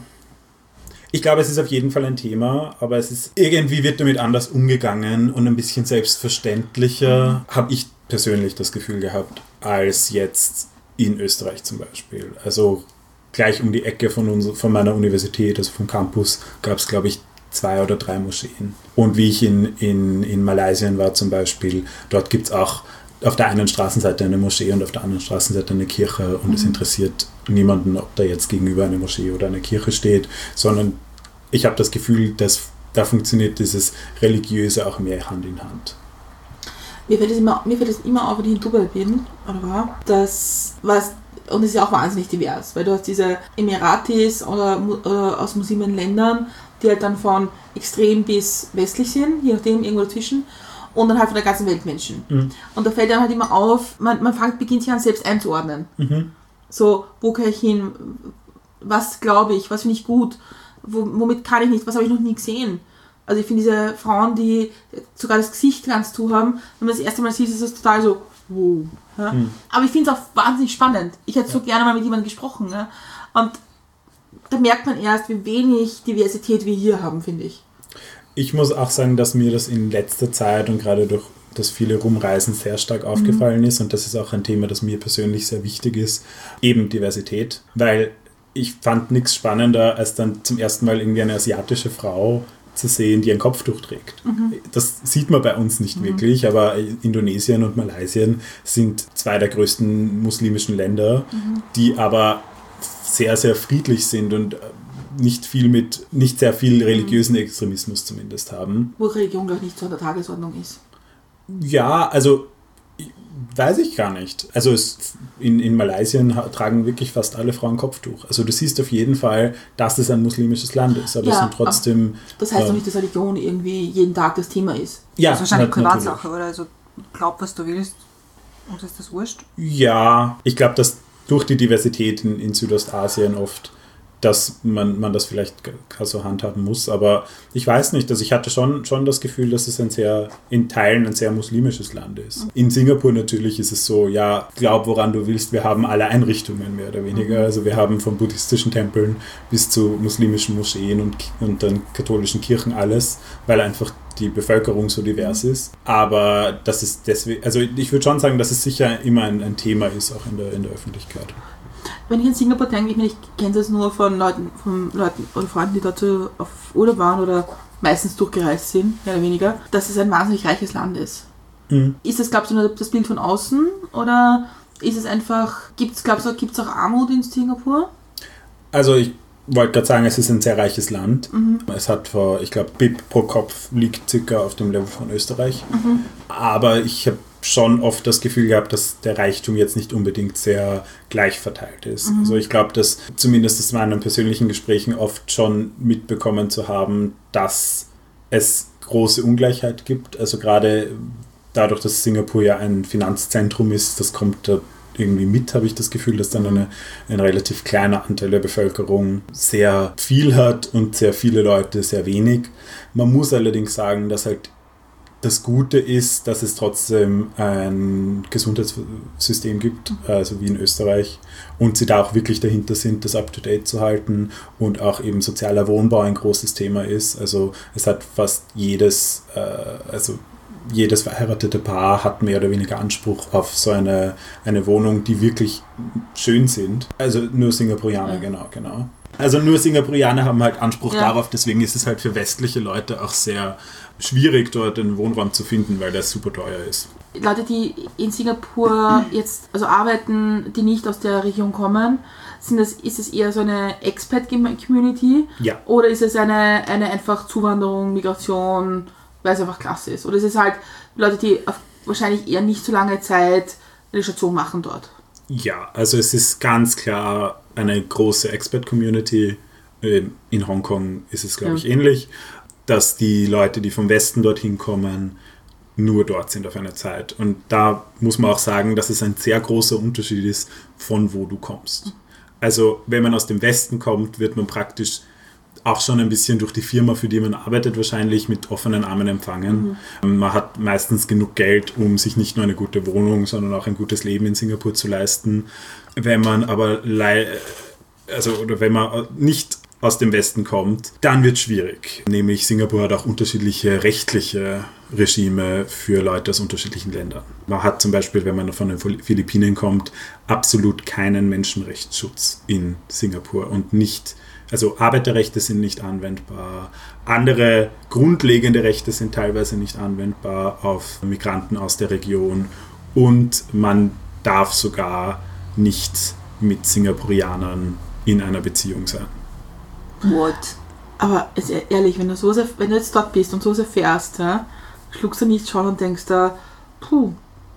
Ich glaube, es ist auf jeden Fall ein Thema, aber es ist irgendwie wird damit anders umgegangen und ein bisschen selbstverständlicher, mhm. habe ich persönlich das Gefühl gehabt, als jetzt in Österreich zum Beispiel. Also gleich um die Ecke von, uns, von meiner Universität, also vom Campus, gab es, glaube ich, zwei oder drei Moscheen. Und wie ich in, in, in Malaysia war zum Beispiel, dort gibt es auch auf der einen Straßenseite eine Moschee und auf der anderen Straßenseite eine Kirche, und mhm. es interessiert niemanden, ob da jetzt gegenüber eine Moschee oder eine Kirche steht, sondern ich habe das Gefühl, dass da funktioniert dieses Religiöse auch mehr Hand in Hand. Mir fällt es immer, mir fällt es immer auf, wenn ich in Dubai bin, oder war, dass was, und es ist ja auch wahnsinnig divers, weil du hast diese Emiratis oder, oder aus muslimischen Ländern, die halt dann von extrem bis westlich sind, je nachdem, irgendwo dazwischen, und dann halt von der ganzen Welt Menschen. Mhm. Und da fällt dann halt immer auf, man, man fängt, beginnt sich an selbst einzuordnen. Mhm. So, wo kann ich hin, was glaube ich, was finde ich gut, wo, womit kann ich nicht, was habe ich noch nie gesehen. Also ich finde diese Frauen, die sogar das Gesicht ganz zu haben, wenn man das erste Mal sieht, ist das total so, wow. Ja? Mhm. Aber ich finde es auch wahnsinnig spannend. Ich hätte ja. so gerne mal mit jemandem gesprochen. Ja? Und da merkt man erst, wie wenig Diversität wir hier haben, finde ich. Ich muss auch sagen, dass mir das in letzter Zeit und gerade durch das viele Rumreisen sehr stark aufgefallen mhm. ist, und das ist auch ein Thema, das mir persönlich sehr wichtig ist, eben Diversität, weil ich fand nichts spannender, als dann zum ersten Mal irgendwie eine asiatische Frau zu sehen, die ein Kopftuch trägt. Mhm. Das sieht man bei uns nicht mhm. wirklich, aber Indonesien und Malaysia sind zwei der größten muslimischen Länder, mhm. die aber sehr, sehr friedlich sind und nicht viel mit, nicht sehr viel religiösen Extremismus zumindest haben. Wo Religion, glaube ich, nicht so an der Tagesordnung ist. Ja, also weiß ich gar nicht. Also es, in, in Malaysia tragen wirklich fast alle Frauen Kopftuch. Also du siehst auf jeden Fall, dass es ein muslimisches Land ist, aber ja, es sind trotzdem... Das heißt doch äh, nicht, dass Religion irgendwie jeden Tag das Thema ist. Ja, das ist wahrscheinlich nat- Privatsache, oder? Also glaub, was du willst, und ist das wurscht? Ja, ich glaube, dass durch die Diversität in, in Südostasien oft, dass man, man das vielleicht g- so handhaben muss, aber ich weiß nicht, also ich hatte schon, schon das Gefühl, dass es ein sehr, in Teilen ein sehr muslimisches Land ist. In Singapur natürlich ist es so, ja, glaub woran du willst, wir haben alle Einrichtungen mehr oder weniger, also wir haben von buddhistischen Tempeln bis zu muslimischen Moscheen und, und dann katholischen Kirchen alles, weil einfach die Bevölkerung so divers ist, aber das ist deswegen, also ich würde schon sagen, dass es sicher immer ein, ein Thema ist, auch in der, in der Öffentlichkeit. Wenn ich in Singapur denke, ich, meine, ich kenne das nur von Leuten, von Leuten oder Freunden, die dort so auf Urlaub waren oder meistens durchgereist sind, mehr oder weniger, dass es ein wahnsinnig reiches Land ist. Mhm. Ist das, glaubst du, nur das Bild von außen oder ist es einfach, gibt es, glaubst du, gibt es auch Armut in Singapur? Also ich wollte gerade sagen, es ist ein sehr reiches Land. Mhm. Es hat vor, ich glaube, B I P pro Kopf liegt circa auf dem Level von Österreich. Mhm. Aber ich habe schon oft das Gefühl gehabt, dass der Reichtum jetzt nicht unbedingt sehr gleich verteilt ist. Mhm. Also ich glaube, dass zumindest aus meinen persönlichen Gesprächen oft schon mitbekommen zu haben, dass es große Ungleichheit gibt. Also gerade dadurch, dass Singapur ja ein Finanzzentrum ist, das kommt da irgendwie mit, habe ich das Gefühl, dass dann eine, ein relativ kleiner Anteil der Bevölkerung sehr viel hat und sehr viele Leute sehr wenig. Man muss allerdings sagen, dass halt das Gute ist, dass es trotzdem ein Gesundheitssystem gibt, also wie in Österreich, und sie da auch wirklich dahinter sind, das up-to-date zu halten und auch eben sozialer Wohnbau ein großes Thema ist. Also es hat fast jedes, äh, also jedes verheiratete Paar hat mehr oder weniger Anspruch auf so eine, eine Wohnung, die wirklich schön sind. Also nur Singapurianer, ja. genau, genau. Also nur Singapurianer haben halt Anspruch ja. darauf, deswegen ist es halt für westliche Leute auch sehr schwierig, dort einen Wohnraum zu finden, weil der super teuer ist. Leute, die in Singapur jetzt also arbeiten, die nicht aus der Region kommen, sind das, ist es eher so eine Expat-Community? Ja. Oder ist es eine, eine einfach Zuwanderung, Migration, weil es einfach klasse ist? Oder ist es halt Leute, die auf wahrscheinlich eher nicht so lange Zeit eine Station machen dort? Ja, also es ist ganz klar eine große Expat-Community. In Hongkong ist es, glaube ich, ja. ähnlich, dass die Leute, die vom Westen dorthin kommen, nur dort sind auf eine Zeit. Und da muss man auch sagen, dass es ein sehr großer Unterschied ist, von wo du kommst. Also wenn man aus dem Westen kommt, wird man praktisch auch schon ein bisschen durch die Firma, für die man arbeitet, wahrscheinlich mit offenen Armen empfangen. Mhm. Man hat meistens genug Geld, um sich nicht nur eine gute Wohnung, sondern auch ein gutes Leben in Singapur zu leisten. Wenn man aber le- also oder wenn man nicht aus dem Westen kommt, dann wird es schwierig. Nämlich Singapur hat auch unterschiedliche rechtliche Regime für Leute aus unterschiedlichen Ländern. Man hat zum Beispiel, wenn man von den Philippinen kommt, absolut keinen Menschenrechtsschutz in Singapur und nicht, also Arbeiterrechte sind nicht anwendbar, andere grundlegende Rechte sind teilweise nicht anwendbar auf Migranten aus der Region und man darf sogar nicht mit Singapurianern in einer Beziehung sein. What? Aber ist ehrlich, wenn du, so sehr, wenn du jetzt dort bist und so sehr fährst, ja, schluckst du nicht schon und denkst da, puh.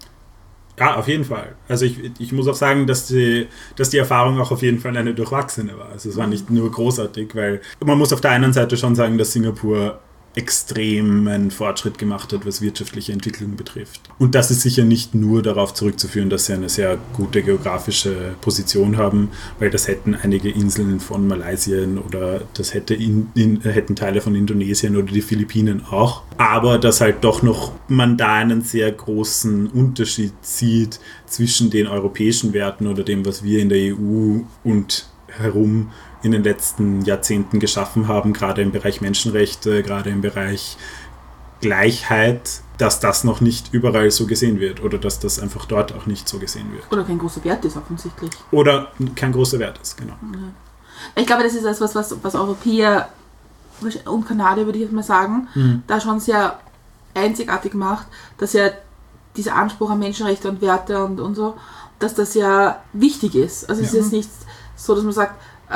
Ja, auf jeden Fall. Also ich, ich muss auch sagen, dass die, dass die Erfahrung auch auf jeden Fall eine durchwachsene war. Also es war nicht nur großartig, weil man muss auf der einen Seite schon sagen, dass Singapur extremen Fortschritt gemacht hat, was wirtschaftliche Entwicklung betrifft. Und das ist sicher nicht nur darauf zurückzuführen, dass sie eine sehr gute geografische Position haben, weil das hätten einige Inseln von Malaysia oder das hätte in, in, hätten Teile von Indonesien oder die Philippinen auch. Aber dass halt doch noch man da einen sehr großen Unterschied sieht zwischen den europäischen Werten oder dem, was wir in der E U und herum in den letzten Jahrzehnten geschaffen haben, gerade im Bereich Menschenrechte, gerade im Bereich Gleichheit, dass das noch nicht überall so gesehen wird oder dass das einfach dort auch nicht so gesehen wird. Oder kein großer Wert ist offensichtlich. Oder kein großer Wert ist, genau. Ich glaube, das ist etwas, was, was Europäer und Kanadier, würde ich jetzt mal sagen, mhm. da schon sehr einzigartig macht, dass ja dieser Anspruch an Menschenrechte und Werte und, und so, dass das ja wichtig ist. Also ja. Es ist nicht so, dass man sagt, also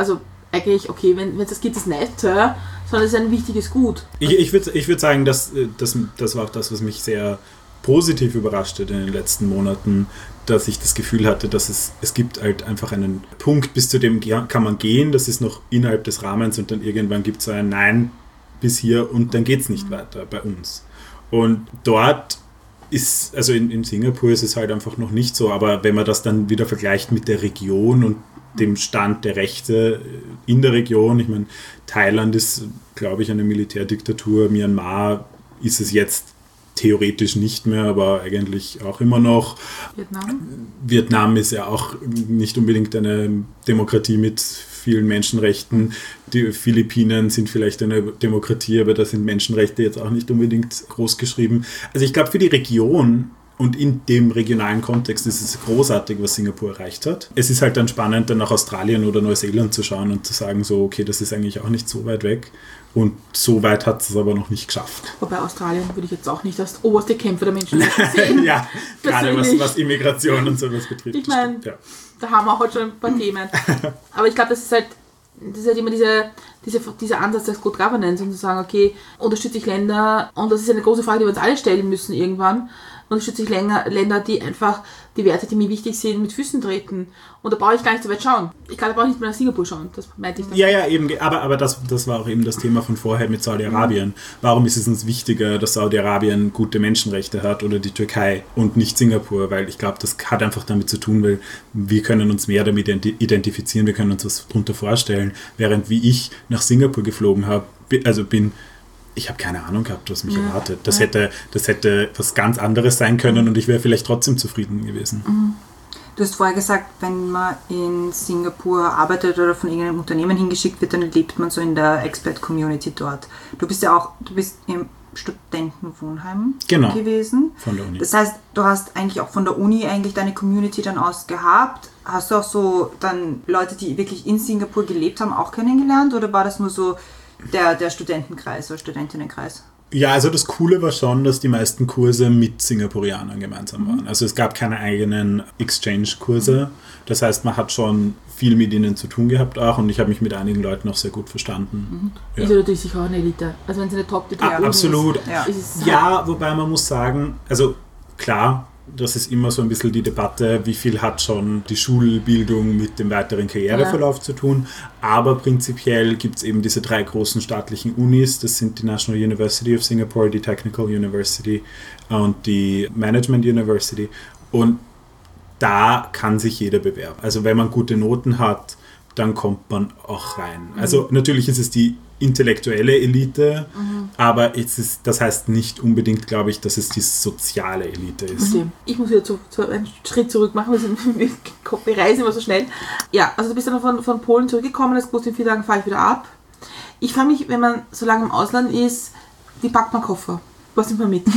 eigentlich, okay, wenn es das gibt, ist nice, sondern es ist ein wichtiges Gut. Ich, ich würde ich würd sagen, dass, dass, das war auch das, was mich sehr positiv überrascht hat in den letzten Monaten, dass ich das Gefühl hatte, dass es, es gibt halt einfach einen Punkt, bis zu dem kann man gehen, das ist noch innerhalb des Rahmens und dann irgendwann gibt es so ein Nein bis hier und dann geht es nicht weiter bei uns. Und dort ist, also in, in Singapur ist es halt einfach noch nicht so, aber wenn man das dann wieder vergleicht mit der Region und dem Stand der Rechte in der Region, ich meine, Thailand ist, glaube ich, eine Militärdiktatur, Myanmar ist es jetzt theoretisch nicht mehr, aber eigentlich auch immer noch. Vietnam? Vietnam ist ja auch nicht unbedingt eine Demokratie mit vielen Menschenrechten. Die Philippinen sind vielleicht eine Demokratie, aber da sind Menschenrechte jetzt auch nicht unbedingt groß geschrieben. Also ich glaube, für die Region und in dem regionalen Kontext ist es großartig, was Singapur erreicht hat. Es ist halt dann spannend, dann nach Australien oder Neuseeland zu schauen und zu sagen, so, okay, das ist eigentlich auch nicht so weit weg. Und so weit hat es aber noch nicht geschafft. Wobei Australien würde ich jetzt auch nicht als oberste Kämpfer der Menschenrechte sehen. Ja, gerade was, was Immigration und sowas betrifft. Ich meine, ja. Da haben wir auch halt schon ein paar Themen. Aber ich glaube, das ist halt, das ist halt immer diese, diese, dieser Ansatz des Good Governance und zu sagen, okay, unterstütze ich Länder, und das ist eine große Frage, die wir uns alle stellen müssen irgendwann, unterstütze ich Länder, Länder, die einfach die Werte, die mir wichtig sind, mit Füßen treten. Und da brauche ich gar nicht so weit schauen. Ich kann aber auch nicht mehr nach Singapur schauen, das meinte ich dann. Ja, ja, eben, aber, aber das, das war auch eben das Thema von vorher mit Saudi-Arabien. Warum ist es uns wichtiger, dass Saudi-Arabien gute Menschenrechte hat oder die Türkei und nicht Singapur? Weil ich glaube, das hat einfach damit zu tun, weil wir können uns mehr damit identifizieren, wir können uns was darunter vorstellen. Während wie ich nach Singapur geflogen habe, also bin... Ich habe keine Ahnung gehabt, was mich ja, erwartet. Das, ja. hätte, das hätte was ganz anderes sein können und ich wäre vielleicht trotzdem zufrieden gewesen. Mhm. Du hast vorher gesagt, wenn man in Singapur arbeitet oder von irgendeinem Unternehmen hingeschickt wird, dann lebt man so in der Expat-Community dort. Du bist ja auch, du bist im Studentenwohnheim genau, gewesen. Von der Uni. Das heißt, du hast eigentlich auch von der Uni eigentlich deine Community dann aus gehabt. Hast du auch so dann Leute, die wirklich in Singapur gelebt haben, auch kennengelernt oder war das nur so Der, der Studentenkreis oder Studentinnenkreis? Ja, also das Coole war schon, dass die meisten Kurse mit Singapurianern gemeinsam waren. Also es gab keine eigenen Exchange-Kurse. Das heißt, man hat schon viel mit ihnen zu tun gehabt auch und ich habe mich mit einigen Leuten auch sehr gut verstanden. Mhm. Ja. Ist ja natürlich sicher auch eine Elite. Also wenn es eine top ah, absolut. ist, ja. ist es ja, wobei man muss sagen, also klar, das ist immer so ein bisschen die Debatte, wie viel hat schon die Schulbildung mit dem weiteren Karriereverlauf ja. zu tun. Aber prinzipiell gibt es eben diese drei großen staatlichen Unis. Das sind die National University of Singapore, die Technical University und die Management University. Und da kann sich jeder bewerben. Also wenn man gute Noten hat, dann kommt man auch rein. Also mhm. natürlich ist es die intellektuelle Elite, mhm. aber es ist, das heißt nicht unbedingt, glaube ich, dass es die soziale Elite ist. Okay. Ich muss wieder zu, zu einen Schritt zurück machen, wir, wir reisen immer so schnell. Ja, also du bist dann von, von Polen zurückgekommen, das gewusst, in vier Tagen fahre ich wieder ab. Ich frage mich, wenn man so lange im Ausland ist, wie packt man Koffer? Was nimmt man mit?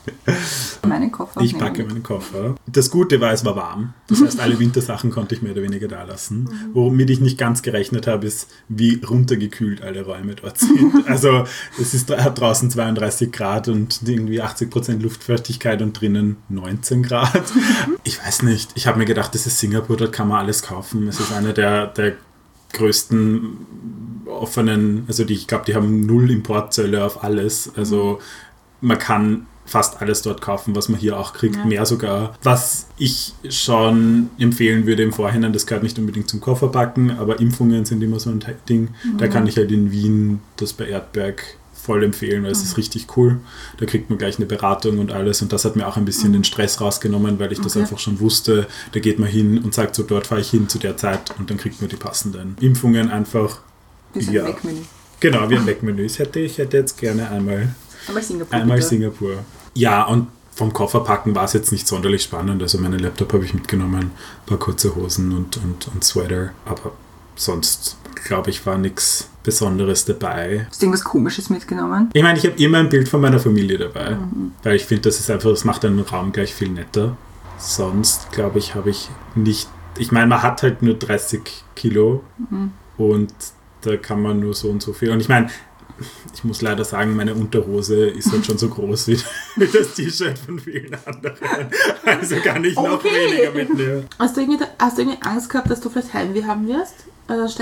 Meinen Koffer. Ich packe meinen Koffer. Das Gute war, es war warm. Das heißt, alle Wintersachen konnte ich mehr oder weniger da lassen. Mhm. Womit ich nicht ganz gerechnet habe, ist, wie runtergekühlt alle Räume dort sind. Also es ist, hat draußen zweiunddreißig Grad und irgendwie achtzig Prozent Luftfeuchtigkeit und drinnen neunzehn Grad. Ich weiß nicht. Ich habe mir gedacht, das ist Singapur, dort kann man alles kaufen. Es ist eine der, der größten offenen, also die, ich glaube, die haben null Importzölle auf alles. Also man kann fast alles dort kaufen, was man hier auch kriegt, ja. mehr sogar. Was ich schon empfehlen würde im Vorhinein, das gehört nicht unbedingt zum Kofferpacken, aber Impfungen sind immer so ein Ding. Mhm. Da kann ich halt in Wien das bei Erdberg voll empfehlen, weil es mhm. ist richtig cool. Da kriegt man gleich eine Beratung und alles und das hat mir auch ein bisschen mhm. den Stress rausgenommen, weil ich das okay. einfach schon wusste. Da geht man hin und sagt so, dort fahre ich hin zu der Zeit und dann kriegt man die passenden Impfungen einfach. Wie so ein ja. Wegmenü. Genau, wie ein Wegmenü. Ich hätte, ich hätte jetzt gerne einmal Einmal Singapur. Einmal Singapur. Ja, und vom Kofferpacken war es jetzt nicht sonderlich spannend. Also meinen Laptop habe ich mitgenommen, ein paar kurze Hosen und, und, und Sweater. Aber sonst, glaube ich, war nichts Besonderes dabei. Hast du irgendwas Komisches mitgenommen? Ich meine, ich habe immer ein Bild von meiner Familie dabei. Mhm. Weil ich finde, das ist einfach, das macht einen Raum gleich viel netter. Sonst, glaube ich, habe ich nicht... Ich meine, man hat halt nur dreißig Kilo mhm. und da kann man nur so und so viel. Und ich meine, ich muss leider sagen, meine Unterhose ist halt schon so groß wie, wie das T-Shirt von vielen anderen. Also kann ich noch okay. weniger mitnehmen. Hast du, irgendwie, hast du irgendwie Angst gehabt, dass du vielleicht Heimweh haben wirst an der Stelle?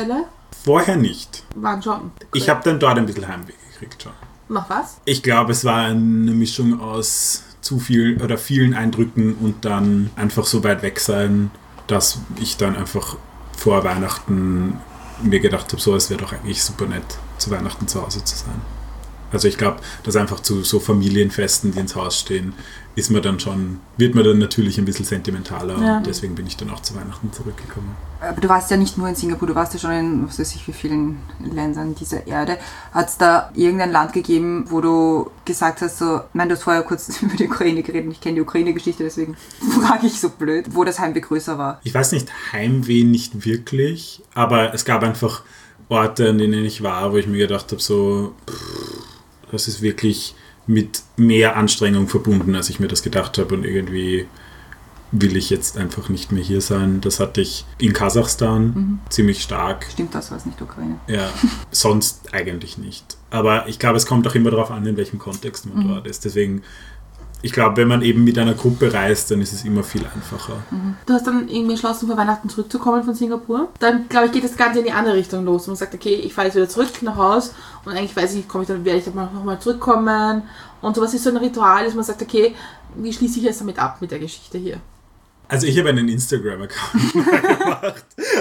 Vorher nicht. Waren schon. Ich habe dann dort ein bisschen Heimweh gekriegt schon. Nach was? Ich glaube, es war eine Mischung aus zu viel oder vielen Eindrücken und dann einfach so weit weg sein, dass ich dann einfach vor Weihnachten mir gedacht habe, so, es wäre doch eigentlich super nett, zu Weihnachten zu Hause zu sein. Also ich glaube, dass einfach zu so Familienfesten, die ins Haus stehen, ist man dann schon, wird man dann natürlich ein bisschen sentimentaler ja. und deswegen bin ich dann auch zu Weihnachten zurückgekommen. Aber du warst ja nicht nur in Singapur, du warst ja schon in, was weiß ich, wie vielen Ländern dieser Erde. Hat es da irgendein Land gegeben, wo du gesagt hast, so, nein, du hast vorher kurz über die Ukraine geredet und ich kenne die Ukraine-Geschichte, deswegen frage ich so blöd, wo das Heimweh größer war? Ich weiß nicht, Heimweh nicht wirklich, aber es gab einfach Orte, an denen ich war, wo ich mir gedacht habe, so, pff, das ist wirklich mit mehr Anstrengung verbunden, als ich mir das gedacht habe und irgendwie will ich jetzt einfach nicht mehr hier sein. Das hatte ich in Kasachstan mhm. ziemlich stark. Stimmt, das war es nicht Ukraine. Ja, sonst eigentlich nicht. Aber ich glaube, es kommt auch immer darauf an, in welchem Kontext man mhm. dort ist. Deswegen, ich glaube, wenn man eben mit einer Gruppe reist, dann ist es immer viel einfacher. Mhm. Du hast dann irgendwie entschlossen, vor Weihnachten zurückzukommen von Singapur. Dann, glaube ich, geht das Ganze in die andere Richtung los. Man sagt, okay, ich fahre jetzt wieder zurück nach Haus und eigentlich weiß ich, komme ich dann, werde ich dann nochmal zurückkommen. Und sowas ist so ein Ritual, dass man sagt, okay, wie schließe ich jetzt damit ab mit der Geschichte hier? Also ich habe einen Instagram-Account gemacht.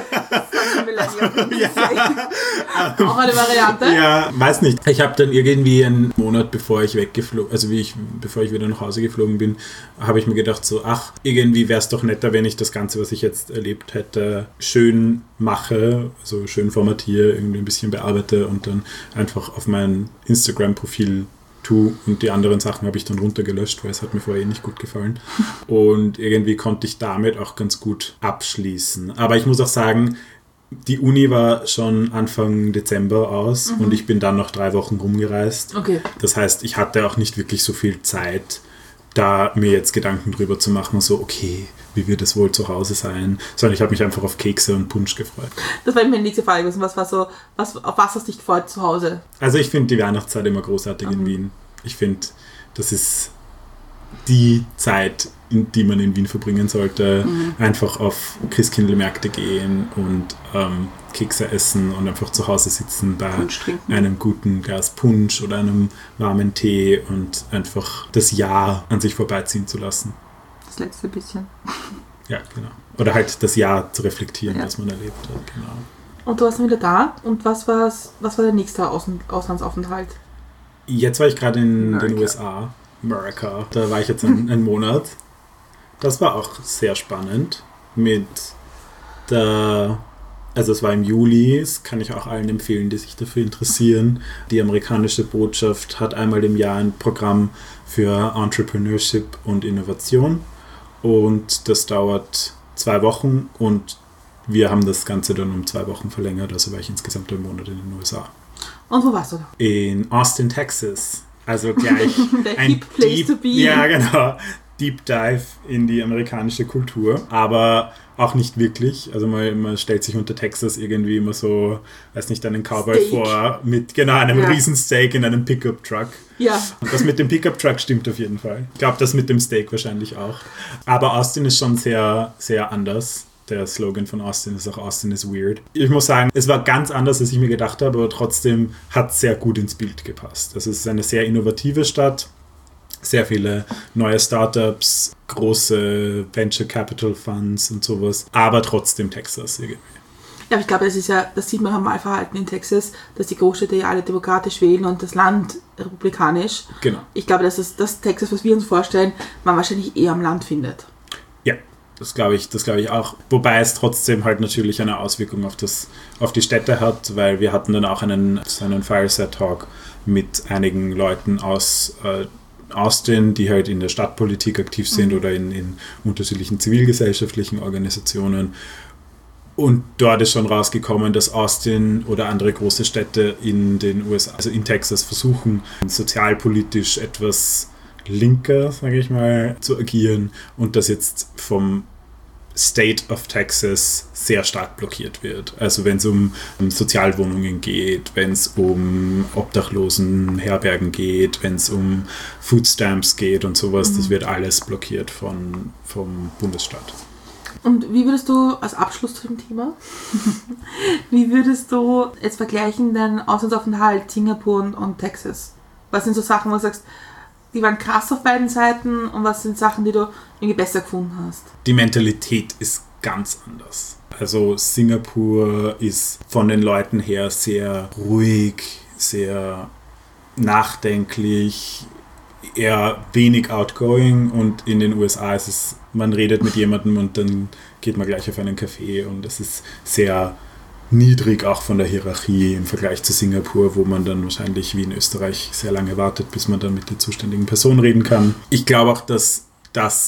ja. Auch eine Variante? Ja, weiß nicht. Ich habe dann irgendwie einen Monat, bevor ich weggeflogen, also wie ich, bevor ich wieder nach Hause geflogen bin, habe ich mir gedacht so, ach, irgendwie wäre es doch netter, wenn ich das Ganze, was ich jetzt erlebt hätte, schön mache, also schön formatiere, irgendwie ein bisschen bearbeite und dann einfach auf mein Instagram-Profil und die anderen Sachen habe ich dann runtergelöscht, weil es hat mir vorher eh nicht gut gefallen. Und irgendwie konnte ich damit auch ganz gut abschließen. Aber ich muss auch sagen, die Uni war schon Anfang Dezember aus mhm. und ich bin dann noch drei Wochen rumgereist. Okay. Das heißt, ich hatte auch nicht wirklich so viel Zeit, da mir jetzt Gedanken drüber zu machen, so okay, wie wird es wohl zu Hause sein, sondern ich habe mich einfach auf Kekse und Punsch gefreut. Das war meine nächste Frage gewesen. Was war so, was, auf was hast du dich gefreut zu Hause? Also ich finde die Weihnachtszeit immer großartig mhm. in Wien. Ich finde, das ist die Zeit, in die man in Wien verbringen sollte. Mhm. Einfach auf Christkindlmärkte gehen und ähm, Kekse essen und einfach zu Hause sitzen bei einem guten Glas Punsch oder einem warmen Tee und einfach das Jahr an sich vorbeiziehen zu lassen. Das letzte bisschen. Ja, genau. Oder halt das Jahr zu reflektieren, ja. was man erlebt hat. Genau. Und du warst dann wieder da. Und was, war's, was war der nächste Außen- Auslandsaufenthalt? Jetzt war ich gerade in America. den U S A. America. Da war ich jetzt einen, einen Monat. Das war auch sehr spannend. Mit der... Also es war im Juli, das kann ich auch allen empfehlen, die sich dafür interessieren. Die amerikanische Botschaft hat einmal im Jahr ein Programm für Entrepreneurship und Innovation und das dauert zwei Wochen und wir haben das Ganze dann um zwei Wochen verlängert, also war ich insgesamt einen Monat in den U S A. Und wo warst du da? In Austin, Texas. Also gleich Der ein hip place Deep, to be. Ja, genau. Deep Dive in die amerikanische Kultur, aber auch nicht wirklich. Also man, man stellt sich unter Texas irgendwie immer so, weiß nicht, einen Cowboy Steak. vor mit genau einem Ja. Riesensteak in einem Pickup-Truck. Ja. Und das mit dem Pickup-Truck stimmt auf jeden Fall. Ich glaube, das mit dem Steak wahrscheinlich auch. Aber Austin ist schon sehr, sehr anders. Der Slogan von Austin ist auch Austin is weird. Ich muss sagen, es war ganz anders, als ich mir gedacht habe, aber trotzdem hat es sehr gut ins Bild gepasst. Also es ist eine sehr innovative Stadt. Sehr viele neue Startups, große Venture Capital Funds und sowas, aber trotzdem Texas irgendwie. Ja, aber ich glaube, das ist ja, das sieht man am Wahlverhalten in Texas, dass die Großstädte ja alle demokratisch wählen und das Land republikanisch. Genau. Ich glaube, dass das, das Texas, was wir uns vorstellen, man wahrscheinlich eher am Land findet. Ja, das glaube ich, das glaube ich auch. Wobei es trotzdem halt natürlich eine Auswirkung auf, das, auf die Städte hat, weil wir hatten dann auch einen, so einen Fireside Talk mit einigen Leuten aus äh, Austin, die halt in der Stadtpolitik aktiv sind mhm. oder in, in unterschiedlichen zivilgesellschaftlichen Organisationen. Und dort ist schon rausgekommen, dass Austin oder andere große Städte in den U S A, also in Texas, versuchen, sozialpolitisch etwas linker, sage ich mal, zu agieren und das jetzt vom State of Texas sehr stark blockiert wird. Also wenn es um, um Sozialwohnungen geht, wenn es um Obdachlosenherbergen geht, wenn es um Food Stamps geht und sowas, mhm. das wird alles blockiert von, vom Bundesstaat. Und wie würdest du, als Abschluss zu dem Thema, wie würdest du jetzt vergleichen den Auslandsaufenthalt Singapur und, und Texas? Was sind so Sachen, wo du sagst, die waren krass auf beiden Seiten und was sind Sachen, die du irgendwie besser gefunden hast? Die Mentalität ist ganz anders. Also Singapur ist von den Leuten her sehr ruhig, sehr nachdenklich, eher wenig outgoing, und in den U S A ist es, man redet mit jemandem und dann geht man gleich auf einen Café, und es ist sehr niedrig auch von der Hierarchie im Vergleich zu Singapur, wo man dann wahrscheinlich wie in Österreich sehr lange wartet, bis man dann mit der zuständigen Person reden kann. Ich glaube auch, dass das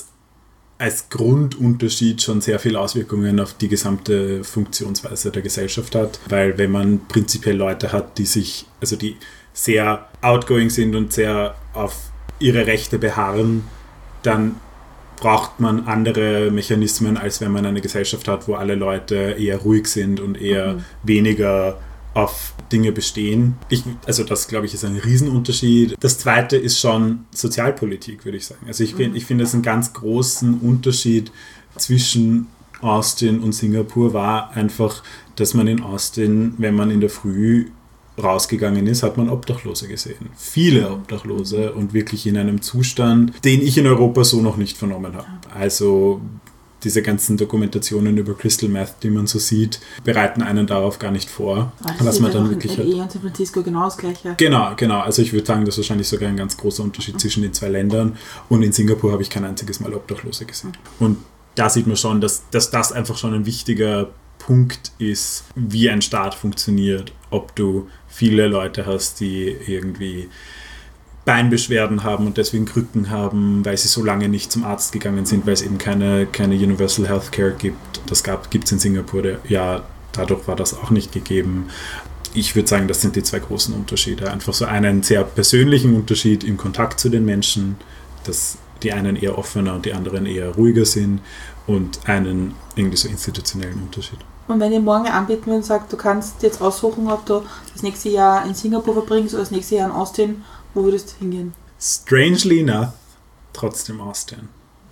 als Grundunterschied schon sehr viele Auswirkungen auf die gesamte Funktionsweise der Gesellschaft hat, weil wenn man prinzipiell Leute hat, die sich, also die sehr outgoing sind und sehr auf ihre Rechte beharren, dann braucht man andere Mechanismen, als wenn man eine Gesellschaft hat, wo alle Leute eher ruhig sind und eher mhm. weniger auf Dinge bestehen. Ich, also das, glaube ich, ist ein Riesenunterschied. Das Zweite ist schon Sozialpolitik, würde ich sagen. Also ich, mhm. ich finde es einen ganz großen Unterschied zwischen Austin und Singapur war einfach, dass man in Austin, wenn man in der Früh rausgegangen ist, hat man Obdachlose gesehen. Viele Obdachlose und wirklich in einem Zustand, den ich in Europa so noch nicht vernommen habe. Also diese ganzen Dokumentationen über Crystal Meth, die man so sieht, bereiten einen darauf gar nicht vor. Also was man dann wirklich in L A und San Francisco genau das Gleiche. Genau, genau. Also ich würde sagen, das ist wahrscheinlich sogar ein ganz großer Unterschied mhm. zwischen den zwei Ländern. Und in Singapur habe ich kein einziges Mal Obdachlose gesehen. Mhm. Und da sieht man schon, dass, dass das einfach schon ein wichtiger Punkt ist, wie ein Staat funktioniert. Ob du viele Leute hast, die irgendwie Beinbeschwerden haben und deswegen Krücken haben, weil sie so lange nicht zum Arzt gegangen sind, weil es eben keine, keine Universal Healthcare gibt. Das gibt es in Singapur, ja, dadurch war das auch nicht gegeben. Ich würde sagen, das sind die zwei großen Unterschiede. Einfach so einen sehr persönlichen Unterschied im Kontakt zu den Menschen, dass die einen eher offener und die anderen eher ruhiger sind, und einen irgendwie so institutionellen Unterschied. Und wenn ihr morgen anbieten würdet und sagt, du kannst jetzt aussuchen, ob du das nächste Jahr in Singapur verbringst oder das nächste Jahr in Austin, wo würdest du hingehen? Strangely enough, trotzdem Austin.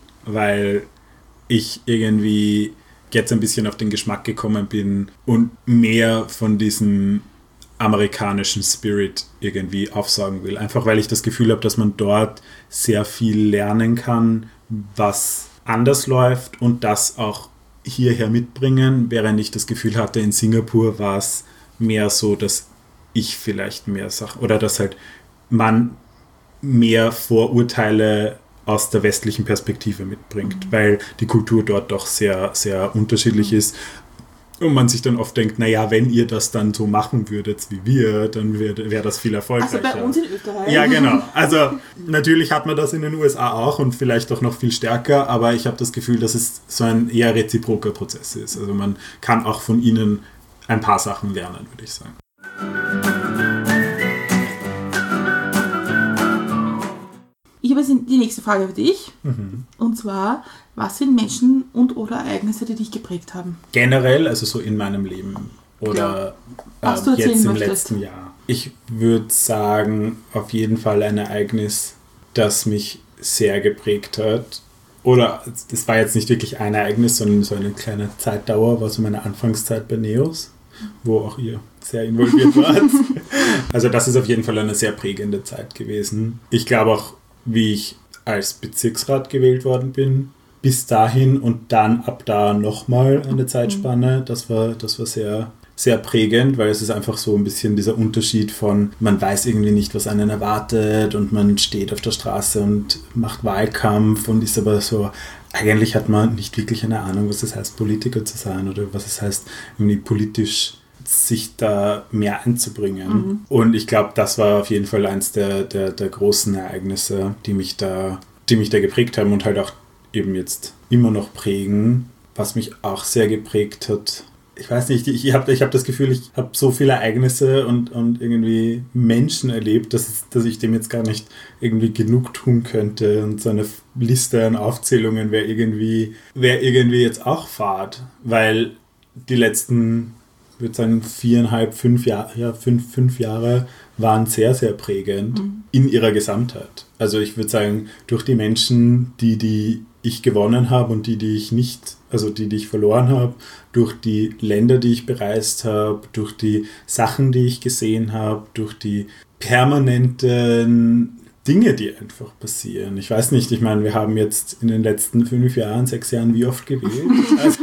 Weil ich irgendwie jetzt ein bisschen auf den Geschmack gekommen bin und mehr von diesem amerikanischen Spirit irgendwie aufsaugen will. Einfach weil ich das Gefühl habe, dass man dort sehr viel lernen kann, was anders läuft, und das auch hierher mitbringen, während ich das Gefühl hatte, in Singapur war es mehr so, dass ich vielleicht mehr Sachen, oder dass halt man mehr Vorurteile aus der westlichen Perspektive mitbringt, mhm. weil die Kultur dort doch sehr, sehr unterschiedlich mhm. ist. Und man sich dann oft denkt, naja, wenn ihr das dann so machen würdet wie wir, dann wäre wär das viel erfolgreicher. Also bei uns in Österreich? Ja, genau. Also natürlich hat man das in den U S A auch und vielleicht auch noch viel stärker, aber ich habe das Gefühl, dass es so ein eher reziproker Prozess ist. Also man kann auch von ihnen ein paar Sachen lernen, würde ich sagen. Ich habe jetzt die nächste Frage für dich. Mhm. Und zwar, was sind Menschen und oder Ereignisse, die dich geprägt haben? Generell, also so in meinem Leben oder äh, jetzt im möchtest. letzten Jahr. Ich würde sagen, auf jeden Fall ein Ereignis, das mich sehr geprägt hat. Oder das war jetzt nicht wirklich ein Ereignis, sondern so eine kleine Zeitdauer, war so meine Anfangszeit bei Neos, wo auch ihr sehr involviert wart. Also das ist auf jeden Fall eine sehr prägende Zeit gewesen. Ich glaube auch, wie ich als Bezirksrat gewählt worden bin, bis dahin und dann ab da nochmal eine Zeitspanne. Das war, das war sehr, sehr prägend, weil es ist einfach so ein bisschen dieser Unterschied von, man weiß irgendwie nicht, was einen erwartet, und man steht auf der Straße und macht Wahlkampf und ist aber so, eigentlich hat man nicht wirklich eine Ahnung, was es heißt, Politiker zu sein oder was es heißt, irgendwie politisch sich da mehr einzubringen. Mhm. Und ich glaube, das war auf jeden Fall eins der, der, der großen Ereignisse, die mich da, die mich da geprägt haben und halt auch eben jetzt immer noch prägen. Was mich auch sehr geprägt hat, ich weiß nicht, ich habe ich hab das Gefühl, ich habe so viele Ereignisse und, und irgendwie Menschen erlebt, dass, dass ich dem jetzt gar nicht irgendwie genug tun könnte. Und so eine Liste an Aufzählungen wäre irgendwie, wär irgendwie jetzt auch Fahrt, weil die letzten, ich würde sagen, viereinhalb, fünf Jahre, ja, fünf, fünf Jahre waren sehr, sehr prägend mhm. in ihrer Gesamtheit. Also ich würde sagen, durch die Menschen, die die ich gewonnen habe und die, die ich nicht, also die, die ich verloren habe, durch die Länder, die ich bereist habe, durch die Sachen, die ich gesehen habe, durch die permanenten Dinge, die einfach passieren. Ich weiß nicht, ich meine, wir haben jetzt in den letzten fünf Jahren, sechs Jahren wie oft gewählt? Also,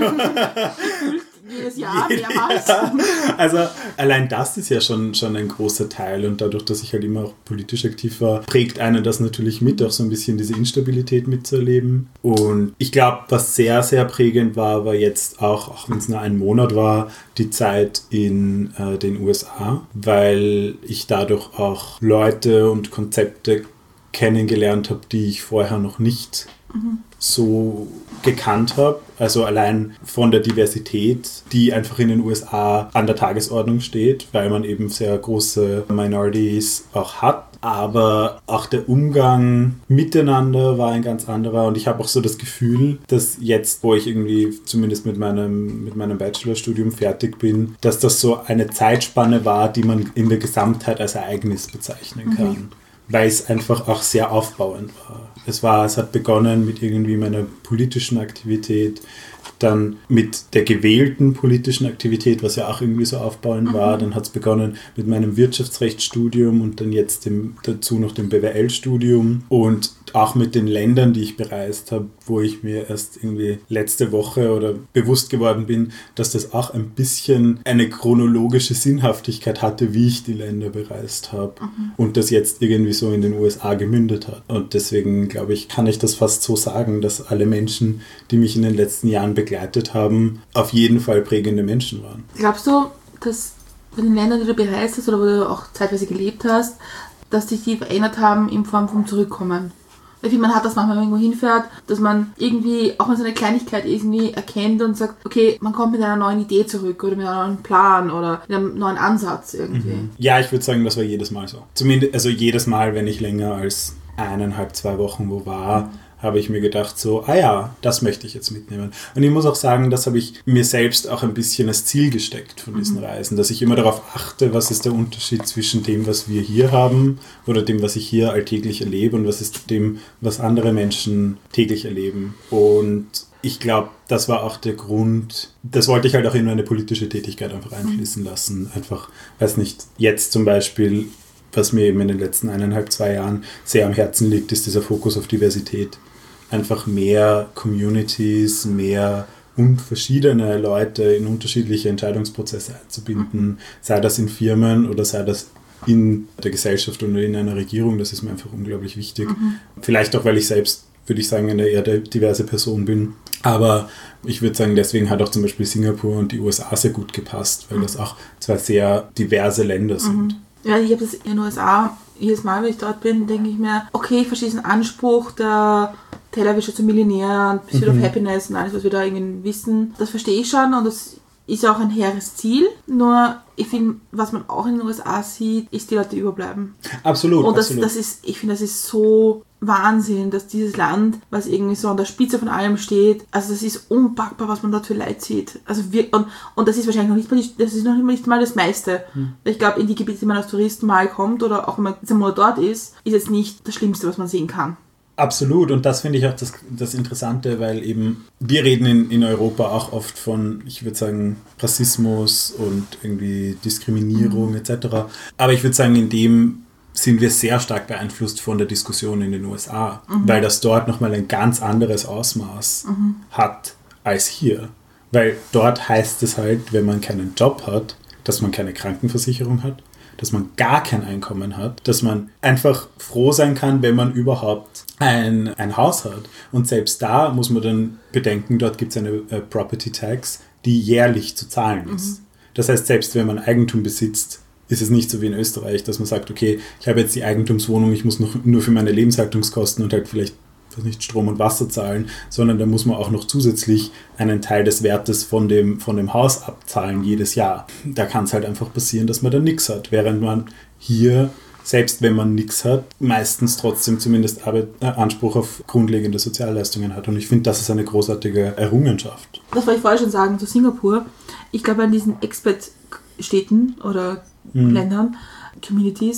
jedes Jahr Jede, mehrmals. Ja. Also allein das ist ja schon, schon ein großer Teil und dadurch, dass ich halt immer auch politisch aktiv war, prägt einen das natürlich mit, auch so ein bisschen diese Instabilität mitzuerleben. Und ich glaube, was sehr, sehr prägend war, war jetzt auch, auch wenn es nur ein Monat war, die Zeit in äh, den U S A, weil ich dadurch auch Leute und Konzepte kennengelernt habe, die ich vorher noch nicht mhm. so gekannt habe. Also allein von der Diversität, die einfach in den U S A an der Tagesordnung steht, weil man eben sehr große Minorities auch hat. Aber auch der Umgang miteinander war ein ganz anderer. Und ich habe auch so das Gefühl, dass jetzt, wo ich irgendwie zumindest mit meinem, mit meinem Bachelorstudium fertig bin, dass das so eine Zeitspanne war, die man in der Gesamtheit als Ereignis bezeichnen kann. Mhm. Weil es einfach auch sehr aufbauend war. Es war, es hat begonnen mit irgendwie meiner politischen Aktivität, dann mit der gewählten politischen Aktivität, was ja auch irgendwie so aufbauend mhm. war. Dann hat es begonnen mit meinem Wirtschaftsrechtsstudium und dann jetzt dem, dazu noch dem B W L-Studium und auch mit den Ländern, die ich bereist habe, wo ich mir erst irgendwie letzte Woche oder bewusst geworden bin, dass das auch ein bisschen eine chronologische Sinnhaftigkeit hatte, wie ich die Länder bereist habe mhm. und das jetzt irgendwie so in den U S A gemündet hat. Und deswegen, glaube ich, kann ich das fast so sagen, dass alle Menschen, die mich in den letzten Jahren begleitet haben, auf jeden Fall prägende Menschen waren. Glaubst du, dass bei den Ländern, die du bereist hast oder wo du auch zeitweise gelebt hast, dass sich die verändert haben in Form vom Zurückkommen? Ich finde, man hat das manchmal, wenn man irgendwo hinfährt, dass man irgendwie, auch wenn es eine Kleinigkeit irgendwie erkennt und sagt, okay, man kommt mit einer neuen Idee zurück oder mit einem neuen Plan oder mit einem neuen Ansatz irgendwie. Mhm. Ja, ich würde sagen, das war jedes Mal so. Zumindest, also jedes Mal, wenn ich länger als eineinhalb, zwei Wochen wo war, mhm. habe ich mir gedacht so, ah ja, das möchte ich jetzt mitnehmen. Und ich muss auch sagen, das habe ich mir selbst auch ein bisschen als Ziel gesteckt von diesen mhm. Reisen, dass ich immer darauf achte, was ist der Unterschied zwischen dem, was wir hier haben oder dem, was ich hier alltäglich erlebe und was ist dem, was andere Menschen täglich erleben. Und ich glaube, das war auch der Grund, das wollte ich halt auch in meine politische Tätigkeit einfach einfließen lassen. Einfach, weiß nicht, jetzt zum Beispiel, was mir eben in den letzten eineinhalb, zwei Jahren sehr am Herzen liegt, ist dieser Fokus auf Diversität. Einfach mehr Communities, mehr und verschiedene Leute in unterschiedliche Entscheidungsprozesse einzubinden, sei das in Firmen oder sei das in der Gesellschaft oder in einer Regierung, das ist mir einfach unglaublich wichtig. Mhm. Vielleicht auch, weil ich selbst, würde ich sagen, eine eher diverse Person bin. Aber ich würde sagen, deswegen hat auch zum Beispiel Singapur und die U S A sehr gut gepasst, weil mhm. das auch zwei sehr diverse Länder sind. Mhm. Ja, ich habe das in den U S A, jedes Mal, wenn ich dort bin, denke ich mir, okay, ich verstehe diesen Anspruch der Tellerwäsche zum Millionär, Pursuit mhm. of Happiness und alles, was wir da irgendwie wissen. Das verstehe ich schon und das ist auch ein hehres Ziel. Nur, ich finde, was man auch in den U S A sieht, ist die Leute, die überbleiben. Absolut, und das, absolut. das ist, ich finde, das ist so Wahnsinn, dass dieses Land, was irgendwie so an der Spitze von allem steht, also das ist unpackbar, was man dort für Leid sieht. Also wir, und, und das ist wahrscheinlich noch nicht mal, die, das ist noch nicht mal das meiste. Hm. Ich glaube, in die Gebiete, die man als Tourist mal kommt oder auch wenn man jetzt einmal dort ist, ist jetzt nicht das Schlimmste, was man sehen kann. Absolut, und das finde ich auch das, das Interessante, weil eben wir reden in, in Europa auch oft von, ich würde sagen, Rassismus und irgendwie Diskriminierung mhm. et cetera. Aber ich würde sagen, in dem sind wir sehr stark beeinflusst von der Diskussion in den U S A, mhm. weil das dort nochmal ein ganz anderes Ausmaß mhm. hat als hier. Weil dort heißt es halt, wenn man keinen Job hat, dass man keine Krankenversicherung hat, dass man gar kein Einkommen hat, dass man einfach froh sein kann, wenn man überhaupt ein, ein Haus hat. Und selbst da muss man dann bedenken, dort gibt es eine äh, Property Tax, die jährlich zu zahlen ist. Mhm. Das heißt, selbst wenn man Eigentum besitzt, ist es nicht so wie in Österreich, dass man sagt, okay, ich habe jetzt die Eigentumswohnung, ich muss noch nur für meine Lebenshaltungskosten und halt vielleicht nicht Strom und Wasser zahlen, sondern da muss man auch noch zusätzlich einen Teil des Wertes von dem, von dem Haus abzahlen jedes Jahr. Da kann es halt einfach passieren, dass man da nichts hat, während man hier, selbst wenn man nichts hat, meistens trotzdem zumindest Arbeit, äh, Anspruch auf grundlegende Sozialleistungen hat. Und ich finde, das ist eine großartige Errungenschaft. Das wollte ich vorher schon sagen zu Singapur. Ich glaube, an diesen Expat-Städten oder hm. Ländern, Communities,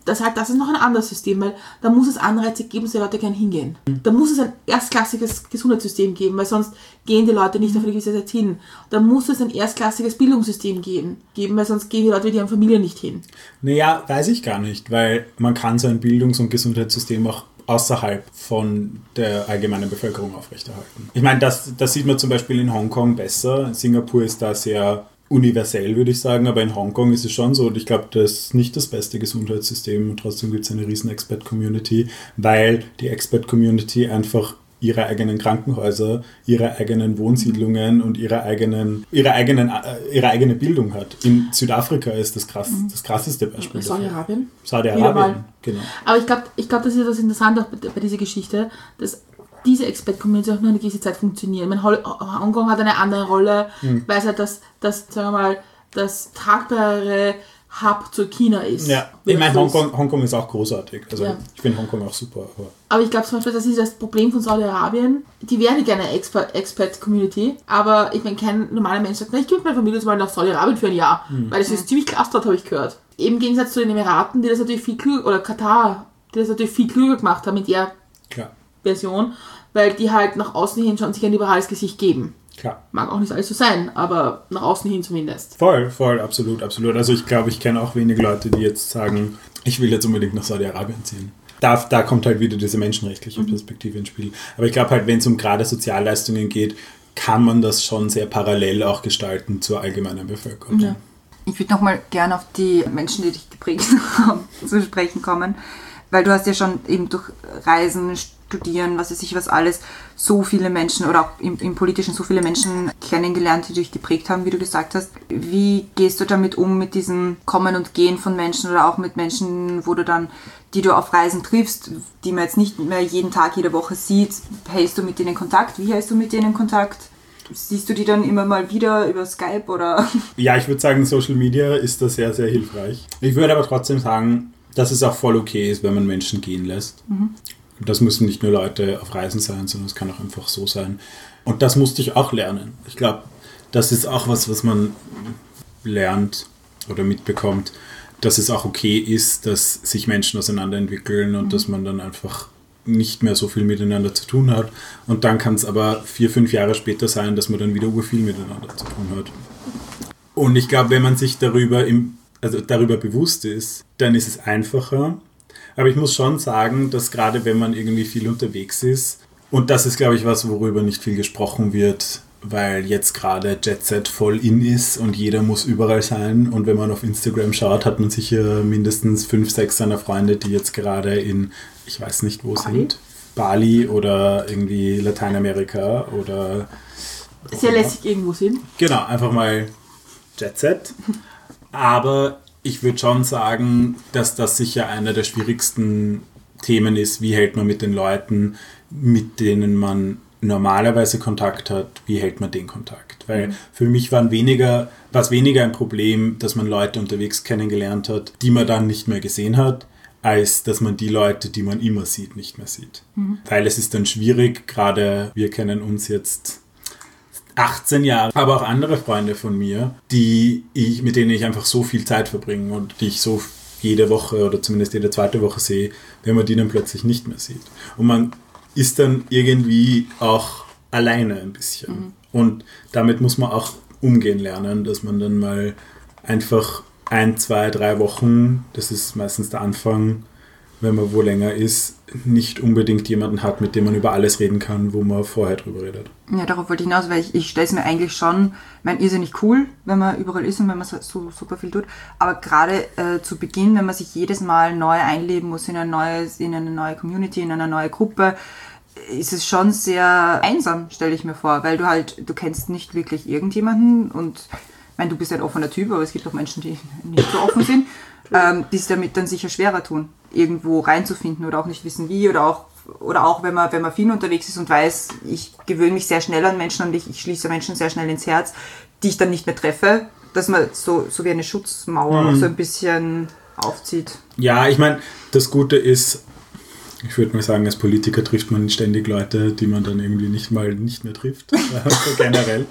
das, halt, das ist noch ein anderes System, weil da muss es Anreize geben, dass die Leute gerne hingehen. Da muss es ein erstklassiges Gesundheitssystem geben, weil sonst gehen die Leute nicht auf eine gewisse Zeit hin. Da muss es ein erstklassiges Bildungssystem geben, geben, weil sonst gehen die Leute mit ihren Familien nicht hin. Naja, weiß ich gar nicht, weil man kann so ein Bildungs- und Gesundheitssystem auch außerhalb von der allgemeinen Bevölkerung aufrechterhalten. Ich meine, das, das sieht man zum Beispiel in Hongkong besser. Singapur ist da sehr universell, würde ich sagen, aber in Hongkong ist es schon so und ich glaube, das ist nicht das beste Gesundheitssystem und trotzdem gibt es eine riesen Expat-Community, weil die Expat-Community einfach ihre eigenen Krankenhäuser, ihre eigenen Wohnsiedlungen und ihre eigenen, ihre eigenen, äh, ihre eigene Bildung hat. In Südafrika ist das krass, Mhm. das krasseste Beispiel. Saudi-Arabien. Saudi-Arabien, genau. Aber ich glaube, ich glaub, das ist das Interessante auch bei, bei dieser Geschichte, dass diese Expat-Community auch nur eine gewisse Zeit funktionieren. Ich meine, Hongkong hat eine andere Rolle, mhm. weil es halt das, das, sagen wir mal, das tragbare Hub zu China ist. Ja, ich meine, Hongkong, Hongkong ist auch großartig. Also ja. ich finde Hongkong auch super. Aber, aber ich glaube zum Beispiel, das ist das Problem von Saudi-Arabien. Die wären gerne eine Expat-Community, aber ich meine, kein normaler Mensch sagt, na, ich gehe mit meiner Familie jetzt mal nach Saudi-Arabien für ein Jahr, mhm. weil das ist ziemlich krass dort, habe ich gehört. Im Gegensatz zu den Emiraten, die das natürlich viel klüger, oder Katar, die das natürlich viel klüger gemacht haben mit der Klar. Version, weil die halt nach außen hin schon sich ein liberales Gesicht geben. Klar. Mag auch nicht alles so sein, aber nach außen hin zumindest. Voll, voll, absolut, absolut. Also ich glaube, ich kenne auch wenige Leute, die jetzt sagen, ich will jetzt unbedingt nach Saudi-Arabien ziehen. Da, da kommt halt wieder diese menschenrechtliche Perspektive ins Spiel. Aber ich glaube halt, wenn es um gerade Sozialleistungen geht, kann man das schon sehr parallel auch gestalten zur allgemeinen Bevölkerung. Ja. Ich würde nochmal gerne auf die Menschen, die dich geprägt haben, zu sprechen kommen, weil du hast ja schon eben durch Reisen, Studieren, was weiß ich, was alles, so viele Menschen oder auch im, im Politischen so viele Menschen kennengelernt, die dich geprägt haben, wie du gesagt hast. Wie gehst du damit um, mit diesem Kommen und Gehen von Menschen oder auch mit Menschen, wo du dann, die du auf Reisen triffst, die man jetzt nicht mehr jeden Tag, jede Woche sieht, hältst du mit denen Kontakt? Wie hältst du mit denen Kontakt? Siehst du die dann immer mal wieder über Skype oder? Ja, ich würde sagen, Social Media ist da sehr, sehr hilfreich. Ich würde aber trotzdem sagen, dass es auch voll okay ist, wenn man Menschen gehen lässt. Mhm. Das müssen nicht nur Leute auf Reisen sein, sondern es kann auch einfach so sein. Und das musste ich auch lernen. Ich glaube, das ist auch was, was man lernt oder mitbekommt, dass es auch okay ist, dass sich Menschen auseinanderentwickeln und mhm. dass man dann einfach nicht mehr so viel miteinander zu tun hat. Und dann kann es aber vier, fünf Jahre später sein, dass man dann wieder über viel miteinander zu tun hat. Und ich glaube, wenn man sich darüber, im, also darüber bewusst ist, dann ist es einfacher. Aber ich muss schon sagen, dass gerade wenn man irgendwie viel unterwegs ist, und das ist, glaube ich, was, worüber nicht viel gesprochen wird, weil jetzt gerade Jet Set voll in ist und jeder muss überall sein. Und wenn man auf Instagram schaut, hat man sicher mindestens fünf, sechs seiner Freunde, die jetzt gerade in, ich weiß nicht wo Bali? sind, Bali oder irgendwie Lateinamerika oder... Sehr lässig irgendwo sind. Genau, einfach mal Jet Set. Aber ich würde schon sagen, dass das sicher einer der schwierigsten Themen ist. Wie hält man mit den Leuten, mit denen man normalerweise Kontakt hat, wie hält man den Kontakt? Weil mhm. für mich waren weniger, war es weniger ein Problem, dass man Leute unterwegs kennengelernt hat, die man dann nicht mehr gesehen hat, als dass man die Leute, die man immer sieht, nicht mehr sieht. Mhm. Weil es ist dann schwierig, gerade wir kennen uns jetzt achtzehn Jahre, aber auch andere Freunde von mir, die ich, mit denen ich einfach so viel Zeit verbringe und die ich so jede Woche oder zumindest jede zweite Woche sehe, wenn man die dann plötzlich nicht mehr sieht. Und man ist dann irgendwie auch alleine ein bisschen. Mhm. Und damit muss man auch umgehen lernen, dass man dann mal einfach ein, zwei, drei Wochen, das ist meistens der Anfang, wenn man wo länger ist, nicht unbedingt jemanden hat, mit dem man über alles reden kann, wo man vorher drüber redet. Ja, darauf wollte ich hinaus, weil ich, ich stelle es mir eigentlich schon, ich meine, irrsinnig cool, wenn man überall ist und wenn man so, so super viel tut, aber gerade äh, zu Beginn, wenn man sich jedes Mal neu einleben muss in ein neues, in eine neue Community, in eine neue Gruppe, ist es schon sehr einsam, stelle ich mir vor, weil du halt, du kennst nicht wirklich irgendjemanden und ich meine, du bist ein offener Typ, aber es gibt auch Menschen, die nicht so offen sind, ähm, die es damit dann sicher schwerer tun, irgendwo reinzufinden oder auch nicht wissen wie oder auch oder auch wenn man wenn man viel unterwegs ist und weiß, ich gewöhne mich sehr schnell an Menschen und ich, ich schließe Menschen sehr schnell ins Herz, die ich dann nicht mehr treffe, dass man so, so wie eine Schutzmauer mhm. so ein bisschen aufzieht. Ja, ich meine, das Gute ist, ich würde mal sagen, als Politiker trifft man ständig Leute, die man dann irgendwie nicht mal nicht mehr trifft, so generell.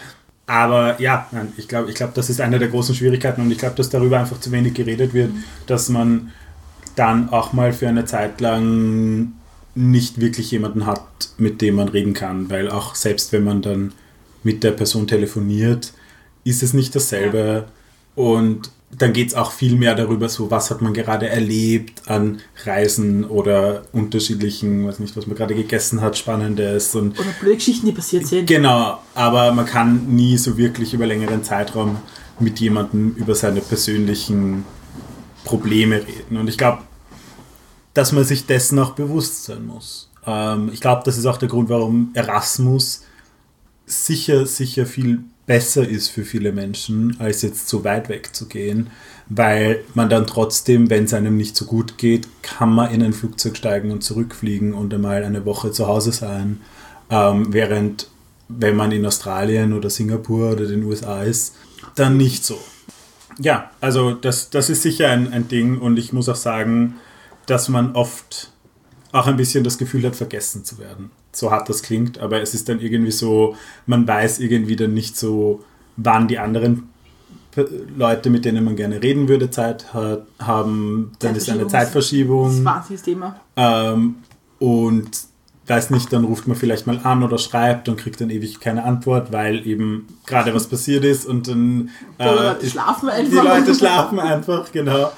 Aber ja, nein, ich glaube, ich glaub, das ist eine der großen Schwierigkeiten und ich glaube, dass darüber einfach zu wenig geredet wird, dass man dann auch mal für eine Zeit lang nicht wirklich jemanden hat, mit dem man reden kann, weil auch selbst wenn man dann mit der Person telefoniert, ist es nicht dasselbe. Ja. Und dann geht es auch viel mehr darüber, so was hat man gerade erlebt an Reisen oder unterschiedlichen, weiß nicht, was man gerade gegessen hat, Spannendes. Und oder blöde Geschichten, die passiert sind. Genau, aber man kann nie so wirklich über längeren Zeitraum mit jemandem über seine persönlichen Probleme reden. Und ich glaube, dass man sich dessen auch bewusst sein muss. Ähm, ich glaube, das ist auch der Grund, warum Erasmus sicher, sicher viel besser ist für viele Menschen, als jetzt so weit weg zu gehen, weil man dann trotzdem, wenn es einem nicht so gut geht, kann man in ein Flugzeug steigen und zurückfliegen und einmal eine Woche zu Hause sein, ähm, während wenn man in Australien oder Singapur oder den U S A ist, dann nicht so. Ja, also das, das ist sicher ein, ein Ding und ich muss auch sagen, dass man oft auch ein bisschen das Gefühl hat, vergessen zu werden. So hart das klingt, aber es ist dann irgendwie so, man weiß irgendwie dann nicht so, wann die anderen Leute, mit denen man gerne reden würde, Zeit hat, haben. Dann ist eine Zeitverschiebung. Das ist ein wahnsinniges Thema. Ähm, und weiß nicht, dann ruft man vielleicht mal an oder schreibt und kriegt dann ewig keine Antwort, weil eben gerade was passiert ist und dann die äh, Leute schlafen einfach. Die Leute schlafen einfach, genau.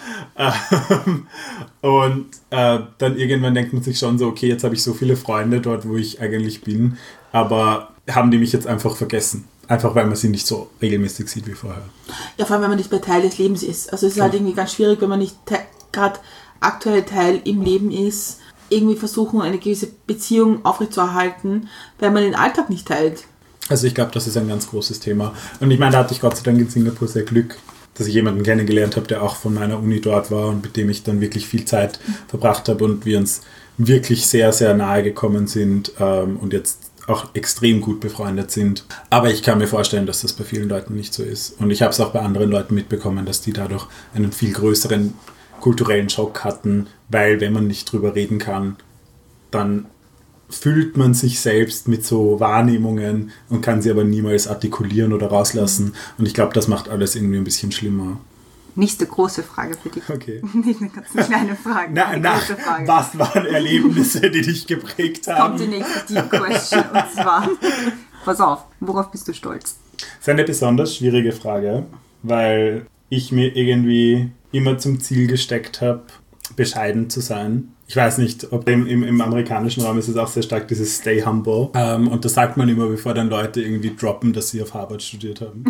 Und äh, dann irgendwann denkt man sich schon so, okay, jetzt habe ich so viele Freunde dort, wo ich eigentlich bin, aber haben die mich jetzt einfach vergessen? Einfach weil man sie nicht so regelmäßig sieht wie vorher. Ja, vor allem, wenn man nicht mehr Teil des Lebens ist. Also es ist ja. halt irgendwie ganz schwierig, wenn man nicht te- gerade aktuell Teil im Leben ist, irgendwie versuchen, eine gewisse Beziehung aufrechtzuerhalten, weil man den Alltag nicht teilt. Also ich glaube, das ist ein ganz großes Thema. Und ich meine, da hatte ich Gott sei Dank in Singapur sehr Glück, dass ich jemanden kennengelernt habe, der auch von meiner Uni dort war und mit dem ich dann wirklich viel Zeit verbracht habe und wir uns wirklich sehr, sehr nahe gekommen sind ähm, und jetzt auch extrem gut befreundet sind. Aber ich kann mir vorstellen, dass das bei vielen Leuten nicht so ist. Und ich habe es auch bei anderen Leuten mitbekommen, dass die dadurch einen viel größeren kulturellen Schock hatten, weil wenn man nicht drüber reden kann, dann füllt man sich selbst mit so Wahrnehmungen und kann sie aber niemals artikulieren oder rauslassen. Und ich glaube, das macht alles irgendwie ein bisschen schlimmer. Nächste große Frage für dich. Okay. Nicht eine ganz kleine Frage. Na, eine na, große Frage. Was waren Erlebnisse, die dich geprägt haben? Kommt die nächste Deep Question und zwar, pass auf, worauf bist du stolz? Das ist eine besonders schwierige Frage, weil ich mir irgendwie immer zum Ziel gesteckt habe, bescheiden zu sein. Ich weiß nicht, ob im, im, im amerikanischen Raum ist es auch sehr stark dieses Stay humble. Ähm, und das sagt man immer, bevor dann Leute irgendwie droppen, dass sie auf Harvard studiert haben.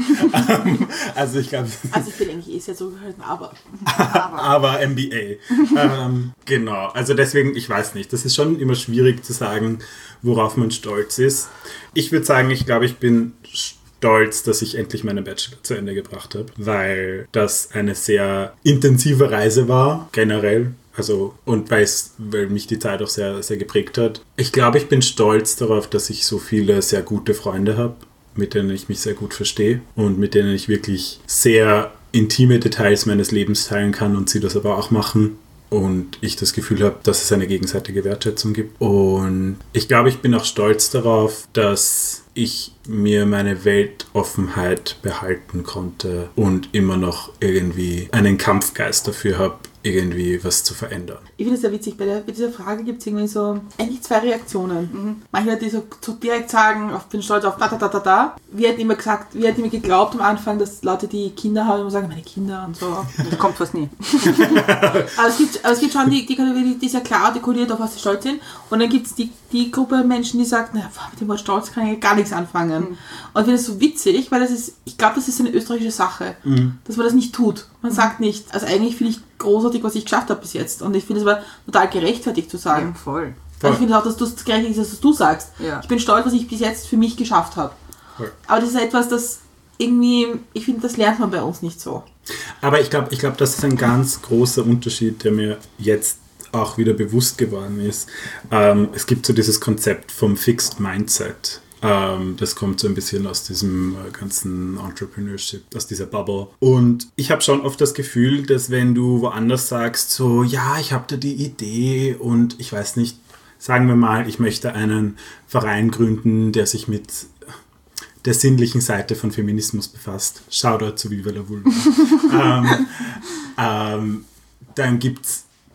also ich glaube... Also ich bin eigentlich eh sehr zurückgehalten, aber... aber M B A. ähm, genau, also deswegen, ich weiß nicht. Das ist schon immer schwierig zu sagen, worauf man stolz ist. Ich würde sagen, ich glaube, ich bin stolz, dass ich endlich meinen Bachelor zu Ende gebracht habe, weil das eine sehr intensive Reise war, generell. Also, und weil mich die Zeit auch sehr, sehr geprägt hat. Ich glaube, ich bin stolz darauf, dass ich so viele sehr gute Freunde habe, mit denen ich mich sehr gut verstehe und mit denen ich wirklich sehr intime Details meines Lebens teilen kann und sie das aber auch machen. Und ich das Gefühl habe, dass es eine gegenseitige Wertschätzung gibt. Und ich glaube, ich bin auch stolz darauf, dass ich mir meine Weltoffenheit behalten konnte und immer noch irgendwie einen Kampfgeist dafür habe, irgendwie was zu verändern. Ich finde es sehr witzig, bei, der, bei dieser Frage gibt es irgendwie so eigentlich zwei Reaktionen. Mhm. Manche Leute, die so, so direkt sagen, ich bin stolz auf da, da, da, da, da. Wir hätten immer gesagt, wir hätten immer geglaubt am Anfang, dass Leute, die Kinder haben, immer sagen, meine Kinder und so. Das kommt fast nie. aber, es gibt, aber es gibt schon die, die Kategorie, die sehr klar artikuliert, auf was sie stolz sind. Und dann gibt es die, die Gruppe Menschen, die sagt, naja, mit dem Wort Stolz kann ich gar nichts anfangen. Mhm. Und ich finde das so witzig, weil das ist, ich glaube, das ist eine österreichische Sache, mhm. dass man das nicht tut. Man mhm. sagt nicht, also eigentlich finde ich großartig, was ich geschafft habe bis jetzt. Und ich finde es aber total gerechtfertigt zu sagen. Ja, voll. voll. Also ich finde auch, dass du es gerechtfertigt ist, dass du sagst. Ja. Ich bin stolz, was ich bis jetzt für mich geschafft habe. Voll. Aber das ist etwas, das irgendwie, ich finde, das lernt man bei uns nicht so. Aber ich glaube, ich glaub, das ist ein ganz großer Unterschied, der mir jetzt auch wieder bewusst geworden ist. Ähm, es gibt so dieses Konzept vom Fixed Mindset. Ähm, das kommt so ein bisschen aus diesem äh, ganzen Entrepreneurship, aus dieser Bubble. Und ich habe schon oft das Gefühl, dass wenn du woanders sagst, so, ja, ich habe da die Idee und ich weiß nicht, sagen wir mal, ich möchte einen Verein gründen, der sich mit der sinnlichen Seite von Feminismus befasst. Shoutout zu Viva la Vulva. ähm, ähm, dann gibt es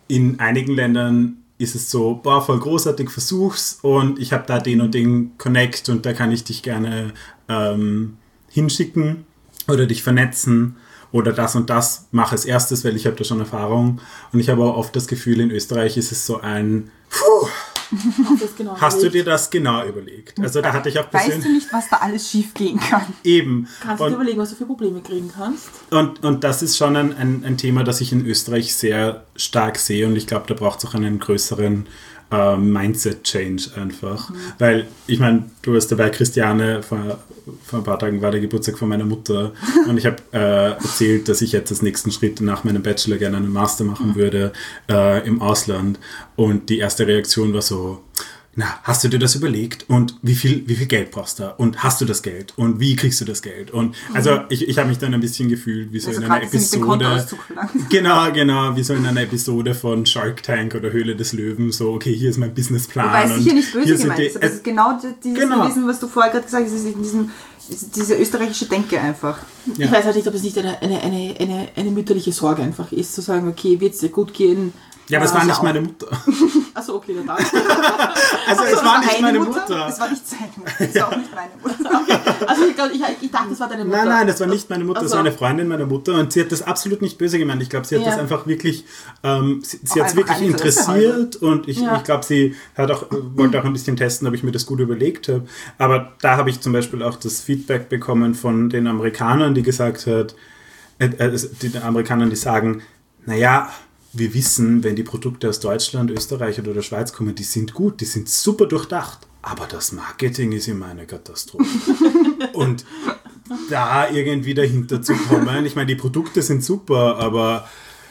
in einigen Ländern ist es so, boah, voll großartig, versuch's und ich habe da den und den Connect und da kann ich dich gerne ähm, hinschicken oder dich vernetzen oder das und das mache als erstes, weil ich habe da schon Erfahrung. Und ich habe auch oft das Gefühl, in Österreich ist es so ein, puh, genau hast du dir das genau überlegt? Also da hatte ich auch persönlich... Weißt du nicht, was da alles schief gehen kann? Eben. Kannst du dir überlegen, was du für Probleme kriegen kannst? Und, und das ist schon ein, ein, ein Thema, das ich in Österreich sehr stark sehe und ich glaube, da braucht es auch einen größeren äh, Mindset-Change einfach. Mhm. Weil, ich meine, du warst dabei, Christiane, vor, vor ein paar Tagen war der Geburtstag von meiner Mutter und ich habe äh, erzählt, dass ich jetzt als nächsten Schritt nach meinem Bachelor gerne einen Master machen mhm. würde äh, im Ausland und die erste Reaktion war so, na, hast du dir das überlegt und wie viel, wie viel Geld brauchst du und hast du das Geld und wie kriegst du das Geld? Und also mhm. ich, ich habe mich dann ein bisschen gefühlt wie so also in einer Episode, genau, genau, wie so in einer Episode von Shark Tank oder Höhle des Löwen, so okay, hier ist mein Businessplan. Wobei es sicher nicht böse gemeint die, ist, aber das ist genau dieses genau. Wissen, was du vorher gerade gesagt hast, ist in diesem, diese österreichische Denke einfach. Ja. Ich weiß halt nicht, ob es nicht eine, eine, eine, eine, eine mütterliche Sorge einfach ist, zu sagen, okay, wird es dir gut gehen? Ja, aber es war nicht meine Mutter. Achso, okay, dann Also es war nicht meine Mutter. Es war nicht seine Mutter. Es war auch nicht meine Mutter. Okay. Also ich, glaub, ich, ich dachte, das war deine Mutter. Nein, nein, das war nicht meine Mutter, Also. das war eine Freundin meiner Mutter und sie hat das absolut nicht böse gemeint. Ich glaube, sie hat Ja. das einfach wirklich, ähm, sie, sie hat es einfach wirklich ein Interesse interessiert und ich, Ja. ich glaube, sie hat auch, wollte auch ein bisschen testen, ob ich mir das gut überlegt habe. Aber da habe ich zum Beispiel auch das Feedback bekommen von den Amerikanern, die gesagt hat, äh, äh, die Amerikanern, die sagen, naja, wir wissen, wenn die Produkte aus Deutschland, Österreich oder der Schweiz kommen, die sind gut, die sind super durchdacht. Aber das Marketing ist immer eine Katastrophe. Und da irgendwie dahinter zu kommen, ich meine, die Produkte sind super, aber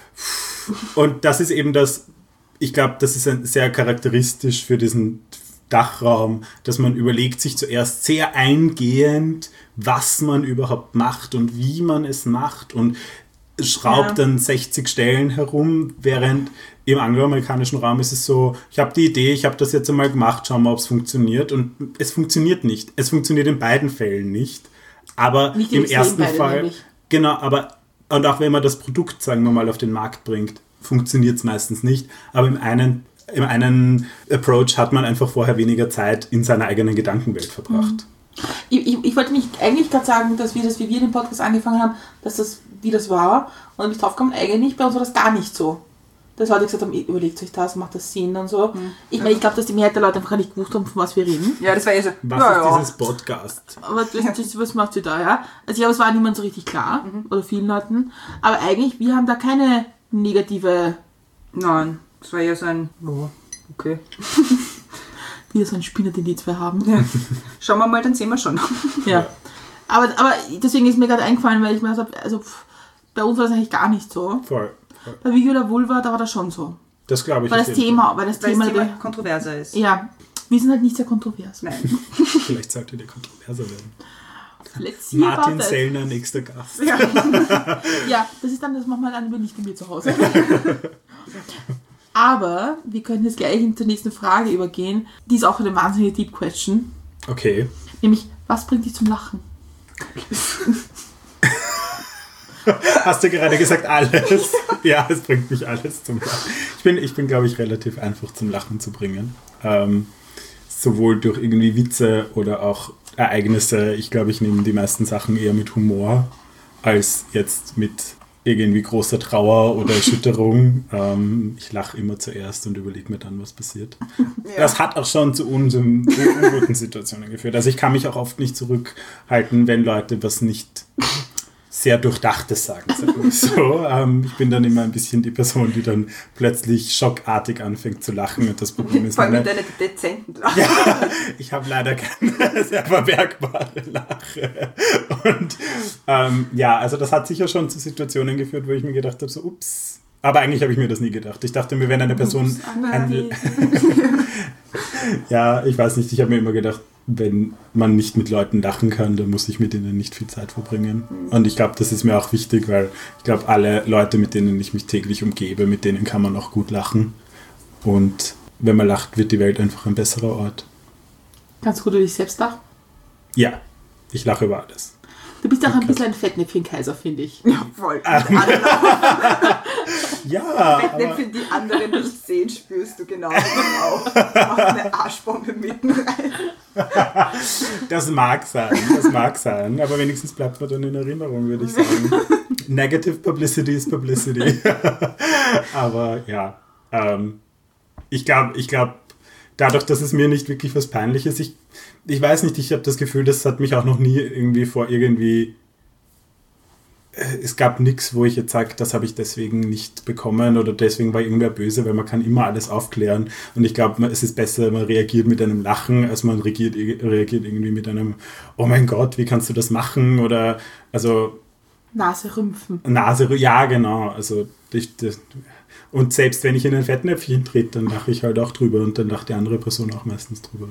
und das ist eben das, ich glaube, das ist ein, sehr charakteristisch für diesen Dachraum, dass man überlegt sich zuerst sehr eingehend, was man überhaupt macht und wie man es macht und schraubt ja. dann sechzig Stellen herum, während im angloamerikanischen Raum ist es so, ich habe die Idee, ich habe das jetzt einmal gemacht, schauen wir, ob es funktioniert und es funktioniert nicht. Es funktioniert in beiden Fällen nicht, aber nicht im ersten beide, Fall, nämlich. genau, aber und auch wenn man das Produkt, sagen wir mal, auf den Markt bringt, funktioniert es meistens nicht, aber im einen, im einen Approach hat man einfach vorher weniger Zeit in seiner eigenen Gedankenwelt verbracht. Mhm. Ich, ich, ich wollte mich eigentlich gerade sagen, dass wir das, wie wir den Podcast angefangen haben, dass das, wie das war, und dann bin ich drauf gekommen, eigentlich bei uns war das gar nicht so. Das Leute gesagt haben, überlegt euch das, macht das Sinn und so. Mhm. Ich meine, ich glaube, dass die Mehrheit der Leute einfach nicht gewusst haben, von was wir reden. Ja, das war eh so. Was ja, ist ja. dieses Podcast? Aber das, das, was macht sie da, ja? Also ich glaube, es war niemand so richtig klar, mhm. oder vielen Leuten. Aber eigentlich, wir haben da keine negative... Nein, das war ja so ein... Oh, okay. Wieder so ein Spinner, den die zwei haben. Ja. Schauen wir mal, dann sehen wir schon. Ja. Aber, aber deswegen ist mir gerade eingefallen, weil ich mir gesagt habe, also pff, bei uns war das eigentlich gar nicht so. Voll. voll. Bei Vivi oder Vulva, da war das schon so. Das glaube ich. Weil das Thema, weil das weil Thema, das Thema der, kontroverser ist. ja, wir sind halt nicht sehr kontrovers. Nein. Vielleicht sollte der kontroverser werden. Let's see Martin about Sellner, nächster Gast. Ja. Ja, das ist dann, das machen wir dann aber nicht bei mir zu Hause. Aber wir können jetzt gleich zur nächsten Frage übergehen. Die ist auch eine wahnsinnige Deep Question. Okay. Nämlich, was bringt dich zum Lachen? Hast du gerade gesagt, alles? Ja, es bringt mich alles zum Lachen. Ich bin, ich bin glaube ich, relativ einfach zum Lachen zu bringen. Ähm, sowohl durch irgendwie Witze oder auch Ereignisse. Ich glaube, ich nehme die meisten Sachen eher mit Humor als jetzt mit irgendwie großer Trauer oder Erschütterung. ähm, ich lache immer zuerst und überlege mir dann, was passiert. Ja. Das hat auch schon zu un- unguten Situationen geführt. Also ich kann mich auch oft nicht zurückhalten, wenn Leute was nicht sehr Durchdachtes sagen. sagen wir so. ähm, ich bin dann immer ein bisschen die Person, die dann plötzlich schockartig anfängt zu lachen. Und das Problem ist, vor allem meine, mit einer dezenten Lache. ja, ich habe leider keine sehr verbergbare Lache. Und ähm, ja, also das hat sicher schon zu Situationen geführt, wo ich mir gedacht habe, so ups. Aber eigentlich habe ich mir das nie gedacht. Ich dachte mir, wenn eine Person... Ups, ein, ja, ich weiß nicht, ich habe mir immer gedacht, wenn man nicht mit Leuten lachen kann, dann muss ich mit ihnen nicht viel Zeit verbringen. Und ich glaube, das ist mir auch wichtig, weil ich glaube, alle Leute, mit denen ich mich täglich umgebe, mit denen kann man auch gut lachen. Und wenn man lacht, wird die Welt einfach ein besserer Ort. Kannst du gut über dich selbst lachen? Ja, ich lache über alles. Du bist auch ein bisschen ein Fettnäpfchen-Kaiser, finde ich. Ja, voll. Ja, Fettnäpfe, die andere nicht sehen, spürst du genau auch. Mach eine Arschbombe mitten rein. das mag sein, das mag sein, aber wenigstens bleibt man dann in Erinnerung, würde ich sagen. Negative Publicity is Publicity. aber ja, ähm, ich glaube, ich glaube, dadurch, dass es mir nicht wirklich was Peinliches, ich, ich weiß nicht, ich habe das Gefühl, das hat mich auch noch nie irgendwie vor irgendwie, es gab nichts, wo ich jetzt sage, das habe ich deswegen nicht bekommen oder deswegen war irgendwer böse, weil man kann immer alles aufklären und ich glaube, es ist besser, man reagiert mit einem Lachen, als man reagiert, reagiert irgendwie mit einem, oh mein Gott, wie kannst du das machen oder, also Nase rümpfen. Nase, ja genau, also das, das, und selbst wenn ich in ein Fettnäpfchen trete, dann lache ich halt auch drüber und dann lacht die andere Person auch meistens drüber.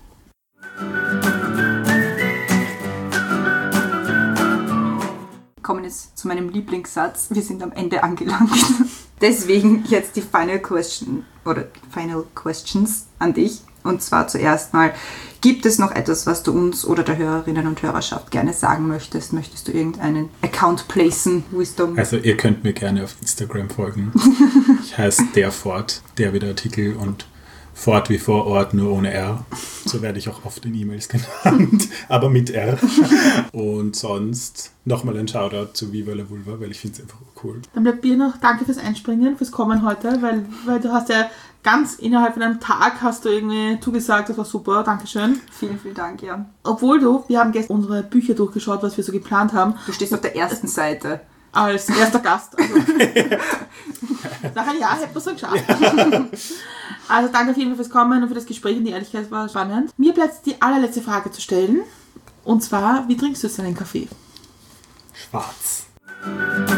Kommen jetzt zu meinem Lieblingssatz. Wir sind am Ende angelangt. Deswegen jetzt die Final Question oder Final Questions an dich. Und zwar zuerst mal, gibt es noch etwas, was du uns oder der Hörerinnen und Hörerschaft gerne sagen möchtest? Möchtest du irgendeinen Account placen, Wisdom? Also ihr könnt mir gerne auf Instagram folgen. Ich heiße der Ford, der wieder Artikel und Ford wie vor Ort, nur ohne R. So werde ich auch oft in E-Mails genannt, aber mit R. Und sonst nochmal ein Shoutout zu Viva la Vulva, weil ich finde es einfach cool. Dann bleibt mir noch danke fürs Einspringen, fürs Kommen heute, weil, weil du hast ja ganz innerhalb von einem Tag hast du irgendwie zugesagt, das war super, Dankeschön. Vielen, vielen Dank, ja. Obwohl du, wir haben gestern unsere Bücher durchgeschaut, was wir so geplant haben. Du stehst auf der ersten Seite. Als erster Gast. Also. Nach einem Jahr hätten wir es so geschafft. Also danke auf jeden Fall fürs Kommen und für das Gespräch und die Ehrlichkeit war spannend. Mir bleibt die allerletzte Frage zu stellen. Und zwar, wie trinkst du jetzt deinen Kaffee? Schwarz.